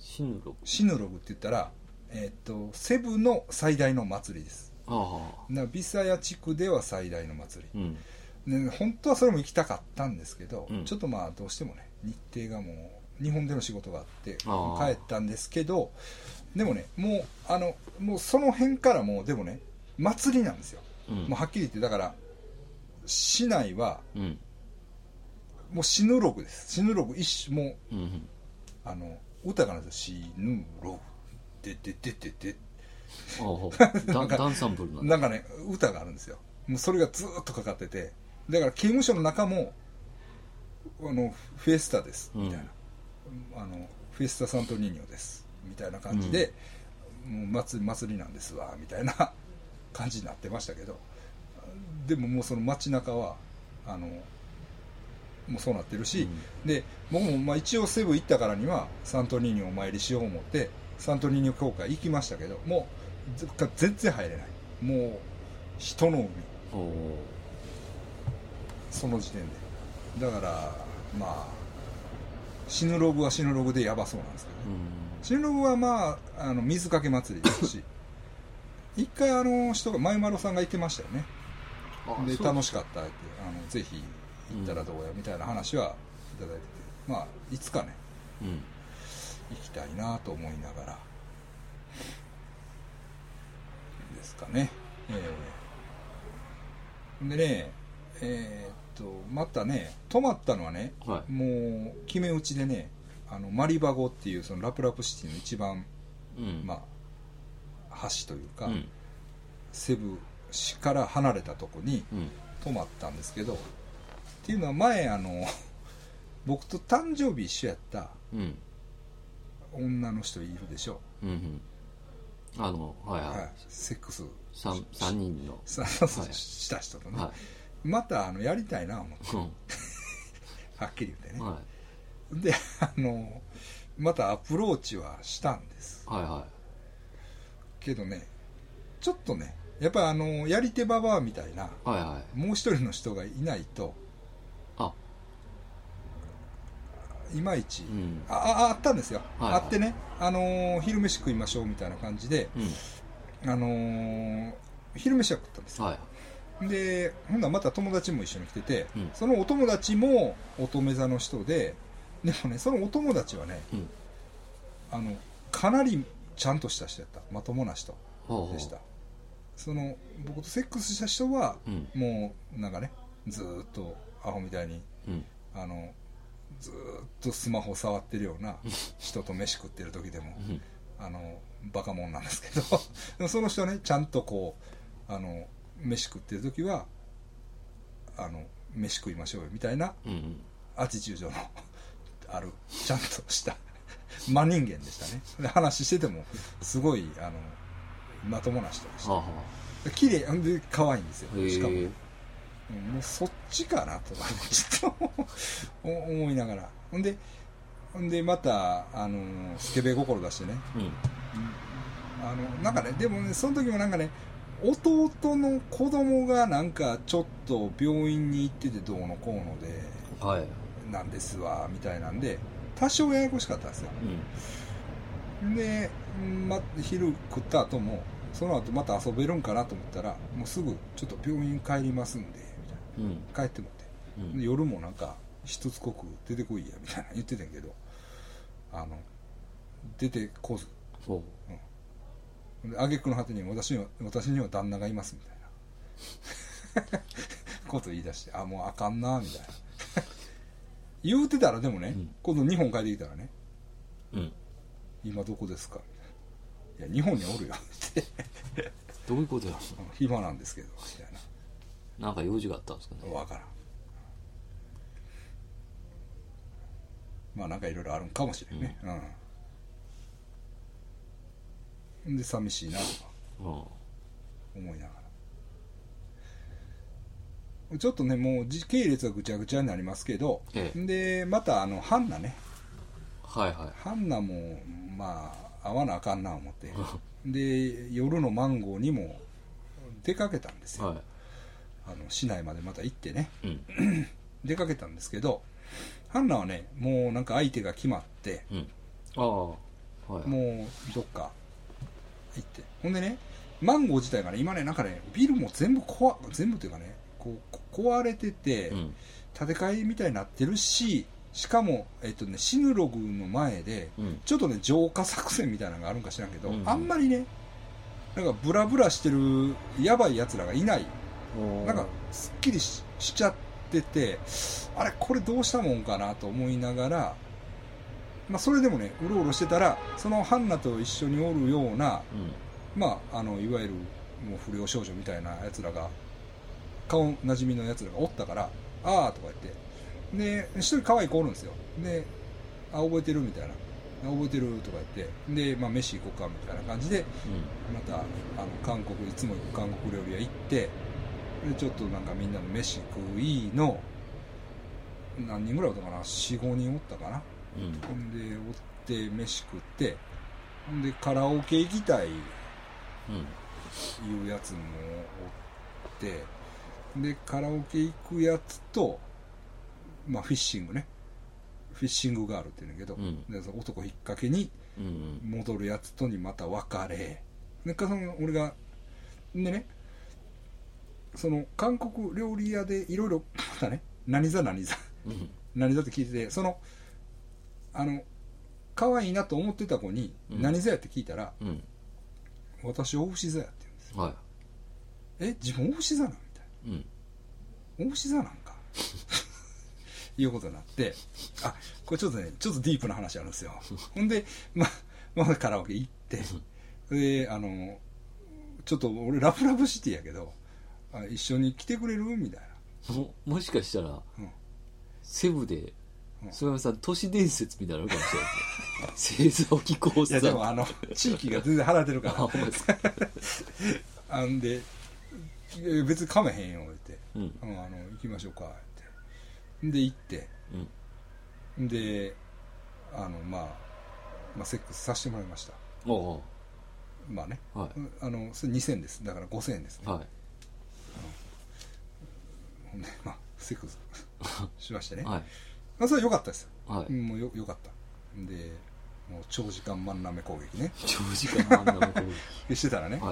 シヌログシヌログって言ったら、えー、っとセブの最大の祭りです。ああ、だからビサヤ地区では最大の祭り、うん、で本当はそれも行きたかったんですけど、うん、ちょっとまあどうしてもね日程がもう日本での仕事があって帰ったんですけど、でもねもうあのもうその辺からもうでもね祭りなんですよ、うん、もうはっきり言って、だから市内は、うん、もうシヌログです。シヌログ一種もう、うん、あの歌がなんですよ。シヌログでででででダンサンブルなんなんかね歌があるんですよ。もうそれがずっとかかってて、だから刑務所の中もあのフェスタですみたいな、うん、あのフェスタサントニーニョですみたいな感じで、うん、もう祭り祭りなんですわみたいな感じになってましたけど、でももうその街中はあのもうそうなってるし、うん、で僕もまあ一応セブ行ったからにはサントニーニョお参りしよう思ってサントニーニョ教会行きましたけど、もう全然入れない。もう人の海、その時点で。だからまあシヌログはシヌログでやばそうなんですけど、ね、うん、シヌログはまああの水かけ祭りですし一回あの人が前丸さんが言ってましたよね。で楽しかったってあのぜひ行ったらどうやみたいな話はいただいてて、うん、まあいつかね、うん、行きたいなと思いながらですかね、えー、でねえー、っとまたね泊まったのはね、はい、もう決め打ちでねあのマリバゴっていうそのラプラプシティの一番、うん、まあ橋というか、うん、セブ市から離れたとこに泊まったんですけど、うん、っていうのは前あの僕と誕生日一緒やった女の人いるでしょ、うんうん、 あのはいはい、はい、 セックス 3, 3人のさした人とね、はい、またあのやりたいな思って、うん、はっきり言ってね、はい、であのまたアプローチはしたんです、はいはい、けどねちょっとねやっぱりあのやり手ババアみたいな、はいはい、もう一人の人がいないとあいまいち、うん、あ, あ, あったんですよ、はいはい、あってね、あのー、昼飯食いましょうみたいな感じで、うん、あのー、昼飯は食ったんですよ、はい、でほんならまた友達も一緒に来てて、うん、そのお友達も乙女座の人で、でもねそのお友達はね、うん、あのかなりちゃんとした人やった、まともな人でした。ほうほう、その僕とセックスした人は、うん、もうなんかねずーっとアホみたいに、うん、あのずーっとスマホ触ってるような人と飯食ってる時でも、うん、あのバカもんなんですけどでもその人はねちゃんとこうあの飯食ってる時はあの飯食いましょうよみたいな、うん、アティチュードのあるちゃんとした真人間でしたね。で話しててもすごいあのまともな人でした。はあ、綺麗で可愛いんですよ。しかももうそっちかなとかちょっと思いながら、ほんでほんでまたあのスケベ心出してね、うん、あのなんかねでもねその時もなんかね弟の子供がなんかちょっと病院に行っててどうのこうので、はい、 なんですわみたいなんで多少ややこしかったんですよ、うん、で、ま、昼食った後もその後また遊べるんかなと思ったらもうすぐちょっと病院帰りますんでみたいな、うん、帰ってもって、うん、夜もなんかしつこく出てこいやみたいな言ってたんやけどあの出てこずそう、うん、で挙句の果てに私には私には旦那がいますみたいなこと言い出してあもうあかんなみたいな言うてたらでもね、うん、今度日本帰ってきたらね、うん、今どこですかいや日本におるよってどういうことや暇なんですけどみたいななんか用事があったんですかね分からんまあなんかいろいろあるんかもしれんね、うんうん、で寂しいなとか思いながらちょっとねもう時系列はぐちゃぐちゃになりますけど、ええ、でまたあのハンナねはいはいハンナもまあ会わなあかんな思ってで夜のマンゴーにも出かけたんですよ、はい、あの市内までまた行ってね、うん、出かけたんですけどハンナはねもうなんか相手が決まって、うん、ああ、はい、もうどっか行ってほんでねマンゴー自体がね今ねなんかねビルも全部壊全部というかねこう壊れてて、うん、建て替えみたいになってるししかも、えっとね、シヌログの前で、うん、ちょっとね浄化作戦みたいなのがあるんか知らんけど、うんうん、あんまりねなんかブラブラしてるやばいやつらがいないなんかすっきり し, しちゃっててあれこれどうしたもんかなと思いながら、まあ、それでもねうろうろしてたらそのハンナと一緒におるような、うん、まああのいわゆるもう不良少女みたいなやつらが顔なじみのやつらがおったからああとか言ってで一人可愛い子おるんですよであ覚えてるみたいな覚えてるとか言ってで、まあ、飯行こうかみたいな感じで、うん、またあの韓国いつも行く韓国料理屋行ってでちょっとなんかみんなの飯食いの何人ぐらいおったかな よん,ご 人おったかな、うん、でおって飯食ってでカラオケ行きたいいうやつもおってでカラオケ行くやつとまあ、フィッシングねフィッシングガールって言うんだけど、うん、でその男引っ掛けに戻るやつとにまた別れでかその俺がでねその韓国料理屋でいろいろまたね何座何座、うん、何座って聞いててそのあの可愛いなと思ってた子に何座やって聞いたら、うん、私大牛座やって言うんですよ、はい、え自分大牛座なんみたいな、うん、大牛座なんかいうことになってあこれちょっとねちょっとディープな話あるんですよほんでまあ、まあ、カラオケ行ってであのちょっと俺ラブラブシティやけどあ一緒に来てくれるみたいな も, もしかしたら、うん、セブで菅山さん都市伝説みたいなのあるかもしれない製造機構さいやでもあの地域が全然離れてるからあほんまですかあんで別にかめへんよって、うん、あの行きましょうかで行って、うん、であの、まあ、まあセックスさせてもらいましたおうおうまあね、はい、あのそれにせんえんですだからごせんえんですね、はい、ほんでまあセックスしましてね、はい、まあ、それは良かったです、はい、もうよ、よかったでもう長時間万なめ攻撃ね長時間万なめ攻撃してたらね、はい、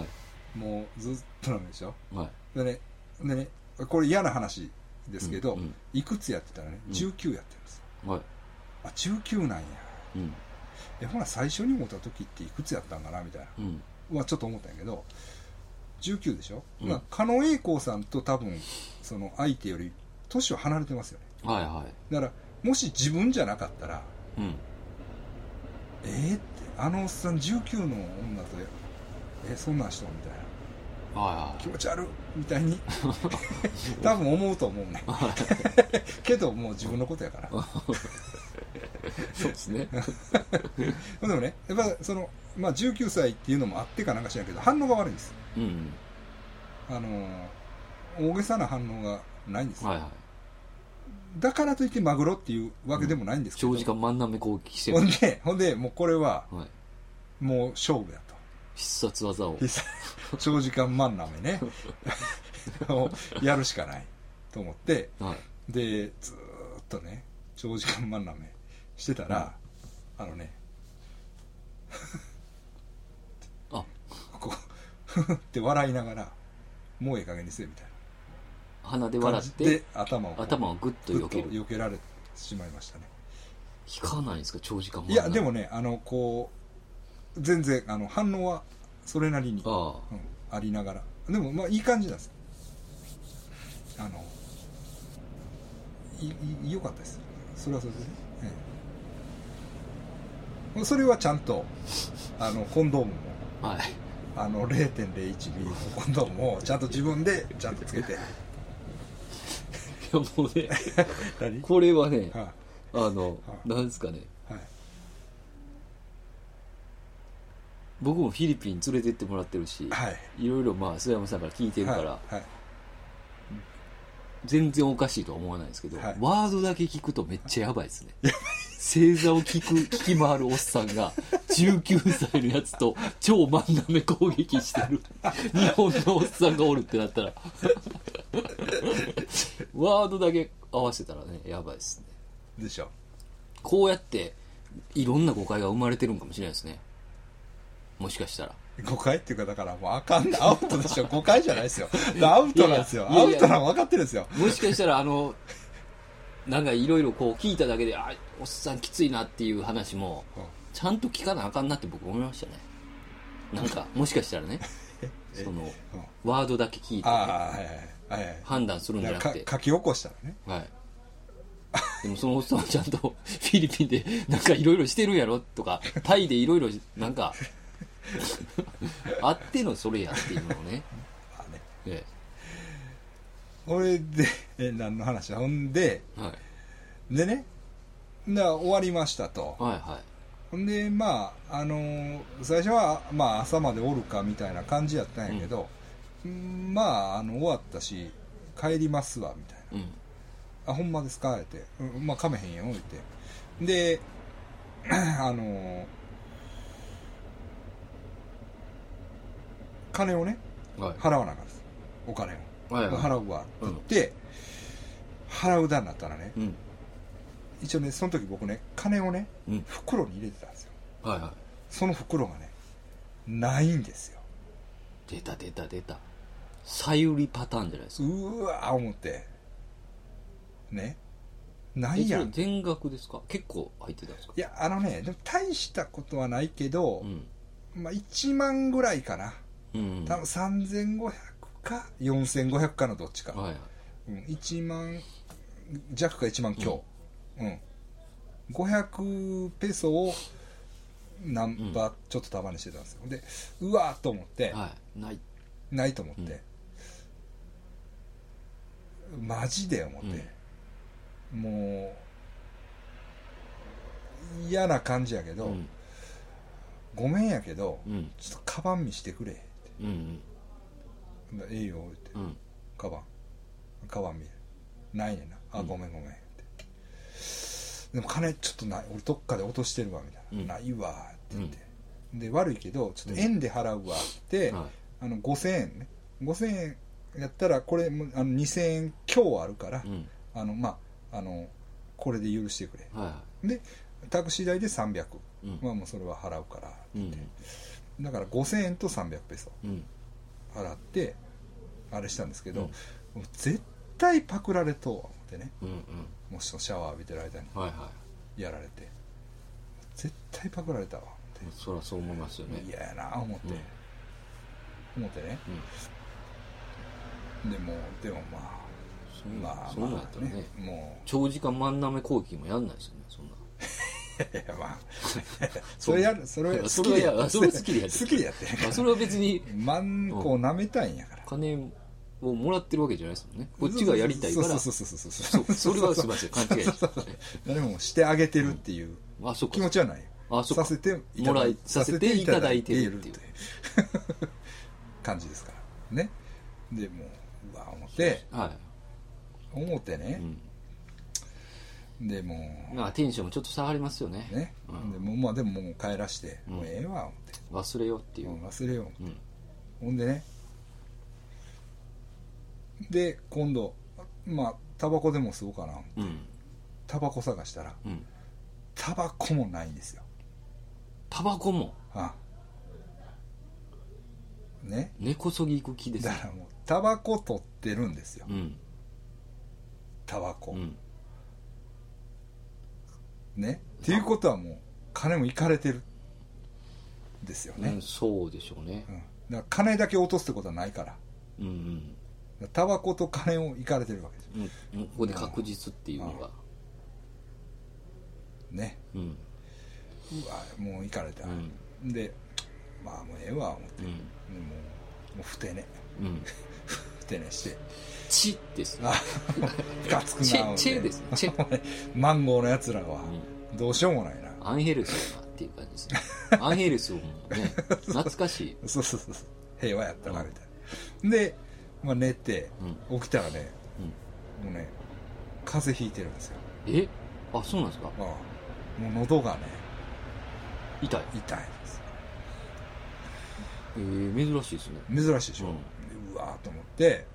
もうずっとなんでしょ、はい、でねでねこれ嫌な話ですけど、うんうん、いくつやってたらねじゅうきゅうやってるんですよ、はい、あじゅうきゅうなんや、うん、えほら最初に持った時っていくつやったんかなみたいな、うん、はちょっと思ったんやけどじゅうきゅうでしょ、うん、まあ、狩野英孝さんと多分その相手より年は離れてますよね、はいはい、だからもし自分じゃなかったら、うん、えー、ってあのおっさんじゅうきゅうの女とえそんな人みたいな気持ち悪いみたいに多分思うと思うねけどもう自分のことやからそうですねでもねやっぱその、まあ、じゅうきゅうさいっていうのもあってかなんか知らんけど反応が悪いんです、うんうん、あの大げさな反応がないんです、はいはい、だからといってマグロっていうわけでもないんですけど、 うん、長時間万なめ攻撃してるほんでほんでもうこれは、はい、もう勝負やと必殺技を長時間万なめねやるしかないと思って、はい、でずーっとね長時間漫画めしてたら、うん、あのねあこうって笑いながらもうええ加減にせえみたいな鼻で笑って頭を頭をグッと避ける避けられてしまいましたね。 引かないんですか長時間漫画。 いやでもねあのこう全然あの反応はそれなりに あ,、うん、ありながらでもまあいい感じなんですよ。あのいい良かったです。それはそれでね、ええ、それはちゃんとあのコンドームも、はい、あの れいてんれいいちミリのコンドームもちゃんと自分でちゃんとつけていやもうねこれはね、はあ、あの、はあ、なんですかね、はい、僕もフィリピン連れてってもらってるし、はい、いろいろまあ須山さんから聞いてるから、はいはい、全然おかしいとは思わないですけど、はい、ワードだけ聞くとめっちゃやばいですね。正座を聞く聞き回るおっさんがじゅうきゅうさいのやつと超漫画め攻撃してる日本のおっさんがおるってなったらワードだけ合わせたらねやばいですね。 でしょ。こうやっていろんな誤解が生まれてるんかもしれないですね。もしかしたら誤解っていうかだからもうあかんアウトでしょ。誤解じゃないですよ。アウトなんですよ。いやいやアウトなの分かってるんですよ。 もしかしたらあのなんかいろいろこう聞いただけであおっさんきついなっていう話もちゃんと聞かなあかんなって僕思いましたね。なんかもしかしたらねそのワードだけ聞いて、ねはいはいはい、判断するんじゃなくて書き起こしたらね、 はい、でもそのおっさんはちゃんとフィリピンでなんかいろいろしてるんやろとかタイでいろいろなんかあってのそれやっていうのをねあね、ええ、 俺でえ何の話だほんで、はい、でねだ終わりましたと、はいはい、ほんでまああのー、最初は、まあ、朝までおるかみたいな感じやったんやけど、うん、まああの終わったし帰りますわみたいな、うん、あほんまですかって、うん、まあかめへんよってであのー、金をね、はい、払わなあかんですお金を、はいはい、払うわって言って、うん、払う段になったらね、うん一応ねその時僕ね金をね、うん、袋に入れてたんですよ、はいはい、その袋がねないんですよ。 出た出た出た再売りパターンじゃないですか。 うわー思ってねないやん。 全額ですか。結構入ってたんですか。 いやあのねでも大したことはないけど、うん、まあいちまんぐらいかな、うんうん、多分さんぜんごひゃくかよんせんごひゃくかのどっちか、はいはいうん、いちまん弱かいちまん強、うんうん、ごひゃくペソを何パーちょっと束にしてたんですよ。でうわーと思って、はい、ないないと思って、うん、マジで思って、うん、もう嫌な感じやけど、うん、ごめんやけど、うん、ちょっとカバン見してくれって、うんうん、ええよって、うん、カバンカバン見るないねんなあ、うん、ごめんごめんでも金ちょっとない俺どっかで落としてるわみたいな、うん、ないわって言って、うん、で悪いけどちょっと円で払うわって、うん、あのごせんえんねごせんえんやったらこれもあのにせんえん強あるから、うん、あのまああのこれで許してくれ、はい、でタクシー代でさんびゃく、うん、まあもうそれは払うからって言って、うん、だからごせんえんとさんびゃくペソ払ってあれしたんですけど、うん、もう絶対パクられと思ってね、うんうんもうシャワー浴びてる間にやられて、はいはい、絶対パクられたわってそりゃそう思いますよね。 嫌やな思って、うん、思ってね、うん、でもでもまあそんな、まあ、そうなったらね、もう長時間万なめ攻撃もやんないですよねそんな。 いやまあそれやるそれ好きでやってそれ好きでやって好きでやってるそれは別に万こう舐めたいんやから、 金をもらってるわけじゃないですもんね。こっちがやりたいからそうそうそうそうそうそうそれはすいません勘違いですでもしてあげてるっていう気持ちはない、 うん、あそうさせてもらいさせていただいてるっていう感じですからね。でもうわ思って、はい、思ってね、うん、でもまあテンションもちょっと下がりますよね。 ね、うん、でもまあでももう帰らして、うん、もうええわ思って忘れようっていう、 うん、忘れよう、うん、ほんでねで今度まあタバコでも吸おうかな、うん、 タバコ探したら、 うん、 タバコもないんですよ。 タバコもああね、 根こそぎ行く気ですね。 だからもうタバコ取ってるんですよ、 うん、 タバコ、 うん、 ねっていうことはもう金もいかれてるんですよね、 うん、そうでしょうね、 うん、だから金だけ落とすってことはないから、 うんうん、 タバコと金をいかれてるわけですよ、 うん、もうここで確実っていうのが、 ね、 うん、 うわもういかれた、 うん、 でまあもうええわ思って、 うん、 もうもうふてね、 うん、 ふてねしてチですね。 ガツくなチェチェですね。チェ。 マンゴーのやつらはどうしようもないな、 アンヘルスやなっていう感じですね。アンヘルスもね、懐かしい。 そうそうそうそう、平和やったなみたいな、で、まあ、寝て、起きたらね、もうね風邪ひいてるんですよ。 え、あ、そうなんですか。 ああ、もう喉がね痛い。 痛いです。 えー、珍しいですね。 珍しいでしょ、うん、うわーと思って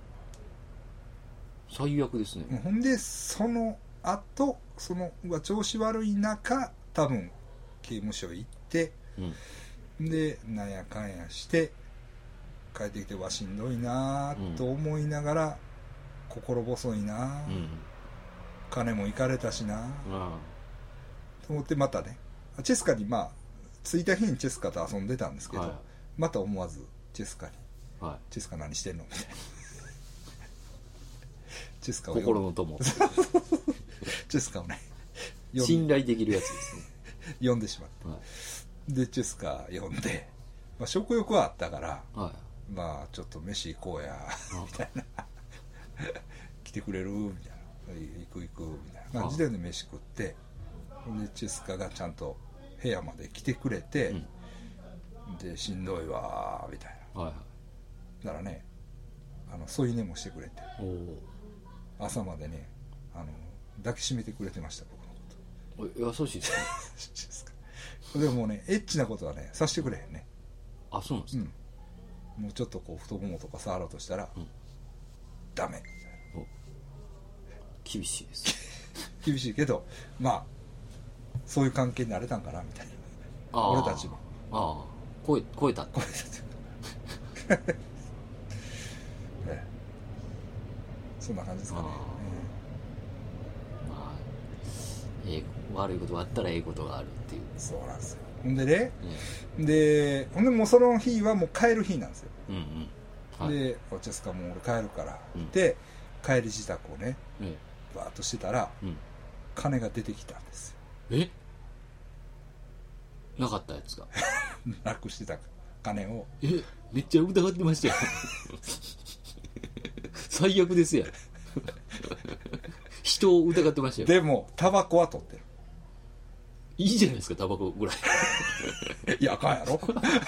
最悪ですね。 ほんでその後そのうわ調子悪い中多分刑務所行って、うん、でなんやかんやして帰ってきてわしんどいなと思いながら、うん、心細いな、うん、金も行かれたしな、うん、と思ってまたねチェスカにまあ着いた日にチェスカと遊んでたんですけど、はい、また思わずチェスカに、はい、チェスカ何してんのみたいなチェスカを心の友チェスカをね信頼できるやつですね呼んでしまって、はい、でチェスカ呼んで、まあ、食欲はあったから、はい、まあちょっと飯行こうやみたいな来てくれるみたいな行く行くみたいな感じで飯食って、でチェスカがちゃんと部屋まで来てくれて、うん、でしんどいわみたいな、はい、だからねあの添い寝もしてくれて、朝までねあの抱きしめてくれてました、僕のこと。優しいですねでもねエッチなことはねさせてくれへんね。 あ、そうなんですか、 うん、もうちょっとこう太ももとか触ろうとしたら、うん、ダメみたいな。 厳しいです厳しいけどまあそういう関係になれたんかなみたいな。俺たちもああ超え、超えた超えたってね、そんな感じですかね。 まあ、ええ、悪いことがあったらええことがあるっていう。 そうなんですよ。ほんでね、うん、でほんでもうその日はもう帰る日なんですよ、うんうん、はい、でおチェスカもう俺帰るからって、うん、帰り支度をね、うん、バーッとしてたら、うん、金が出てきたんですよ。 えなかったやつがなくしてた金を。 えめっちゃ疑ってましたよ最悪ですやん人を疑ってましたよ。 でもタバコは取ってる。 いいじゃないですかタバコぐらいいやあかんやろ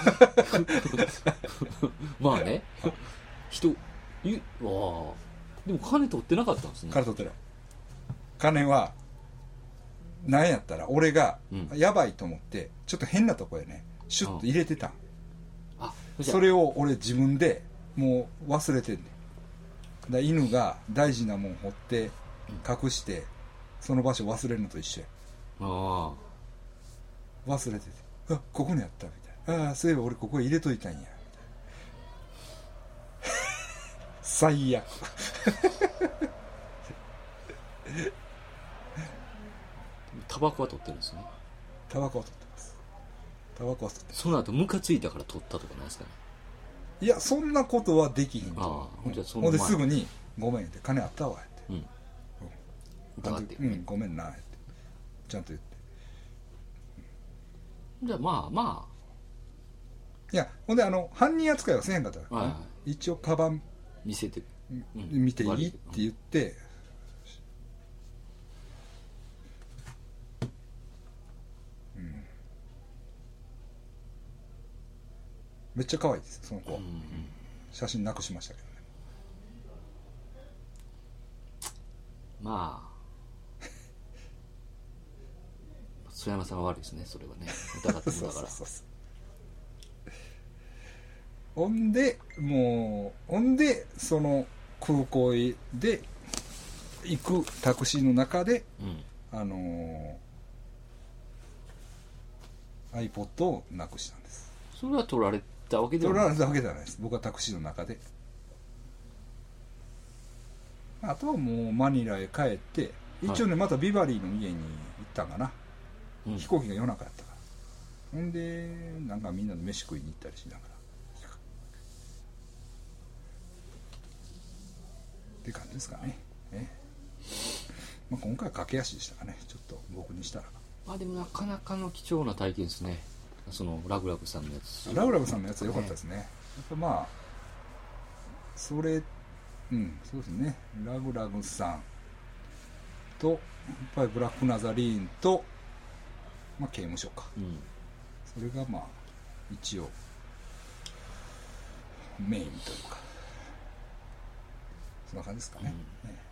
まあね人いわでも金取ってなかったんですね。 金取ってない。金はなんやったら俺がやばいと思ってちょっと変なとこへねシュッと入れてたん、ああそれを俺自分でもう忘れてんねん。だ犬が大事なもん掘って隠してその場所忘れるのと一緒や。ああ忘れてて、あここにあったみたいな、ああそういえば俺ここへ入れといたんやみたいな最悪タバコは取ってるんですね。 タバコは取ってます。タバコは取ってます。 その後ムカついたから取ったとかないですかね。 いやそんなことはできひんと。 ああ、じゃあそのほんですぐにごめんって金あったわって、うん、 疑って、 うん、ごめんなってちゃんと言って、 うん、じゃあまあまあいやほんであの犯人扱いはせへんかったから、はいはい、一応カバン見せて、 うん、見ていいって言って、うん、めっちゃ可愛いですその子、うんうん、写真なくしましたけどね。 まあ曽山さんが悪いですねそれはね。疑ってるんだからそうそうそうそう。 ほんでもうほんでその空港で行くタクシーの中で、 あのー、iPod をなくしたんです。 それは取られたわけでは取ないられたわけじゃないです。僕はタクシーの中で。あとはもうマニラへ帰って一応ね、はい、またビバリーの家に行ったんかな、うん、飛行機が夜中やったからほんでなんかみんなで飯食いに行ったりしながらって感じですかね、ね、まあ、今回は駆け足でしたかねちょっと僕にしたら。 まあでもなかなかの貴重な体験ですねそのラグラグさんのやつ。 ラグラグさんのやつは良かったですね、やっぱまあそれうんそうですねラグラグさんとやっぱりブラックナザリーンと、まあ、刑務所か、うん、それがまあ一応メインというかそんな感じですかね、うんね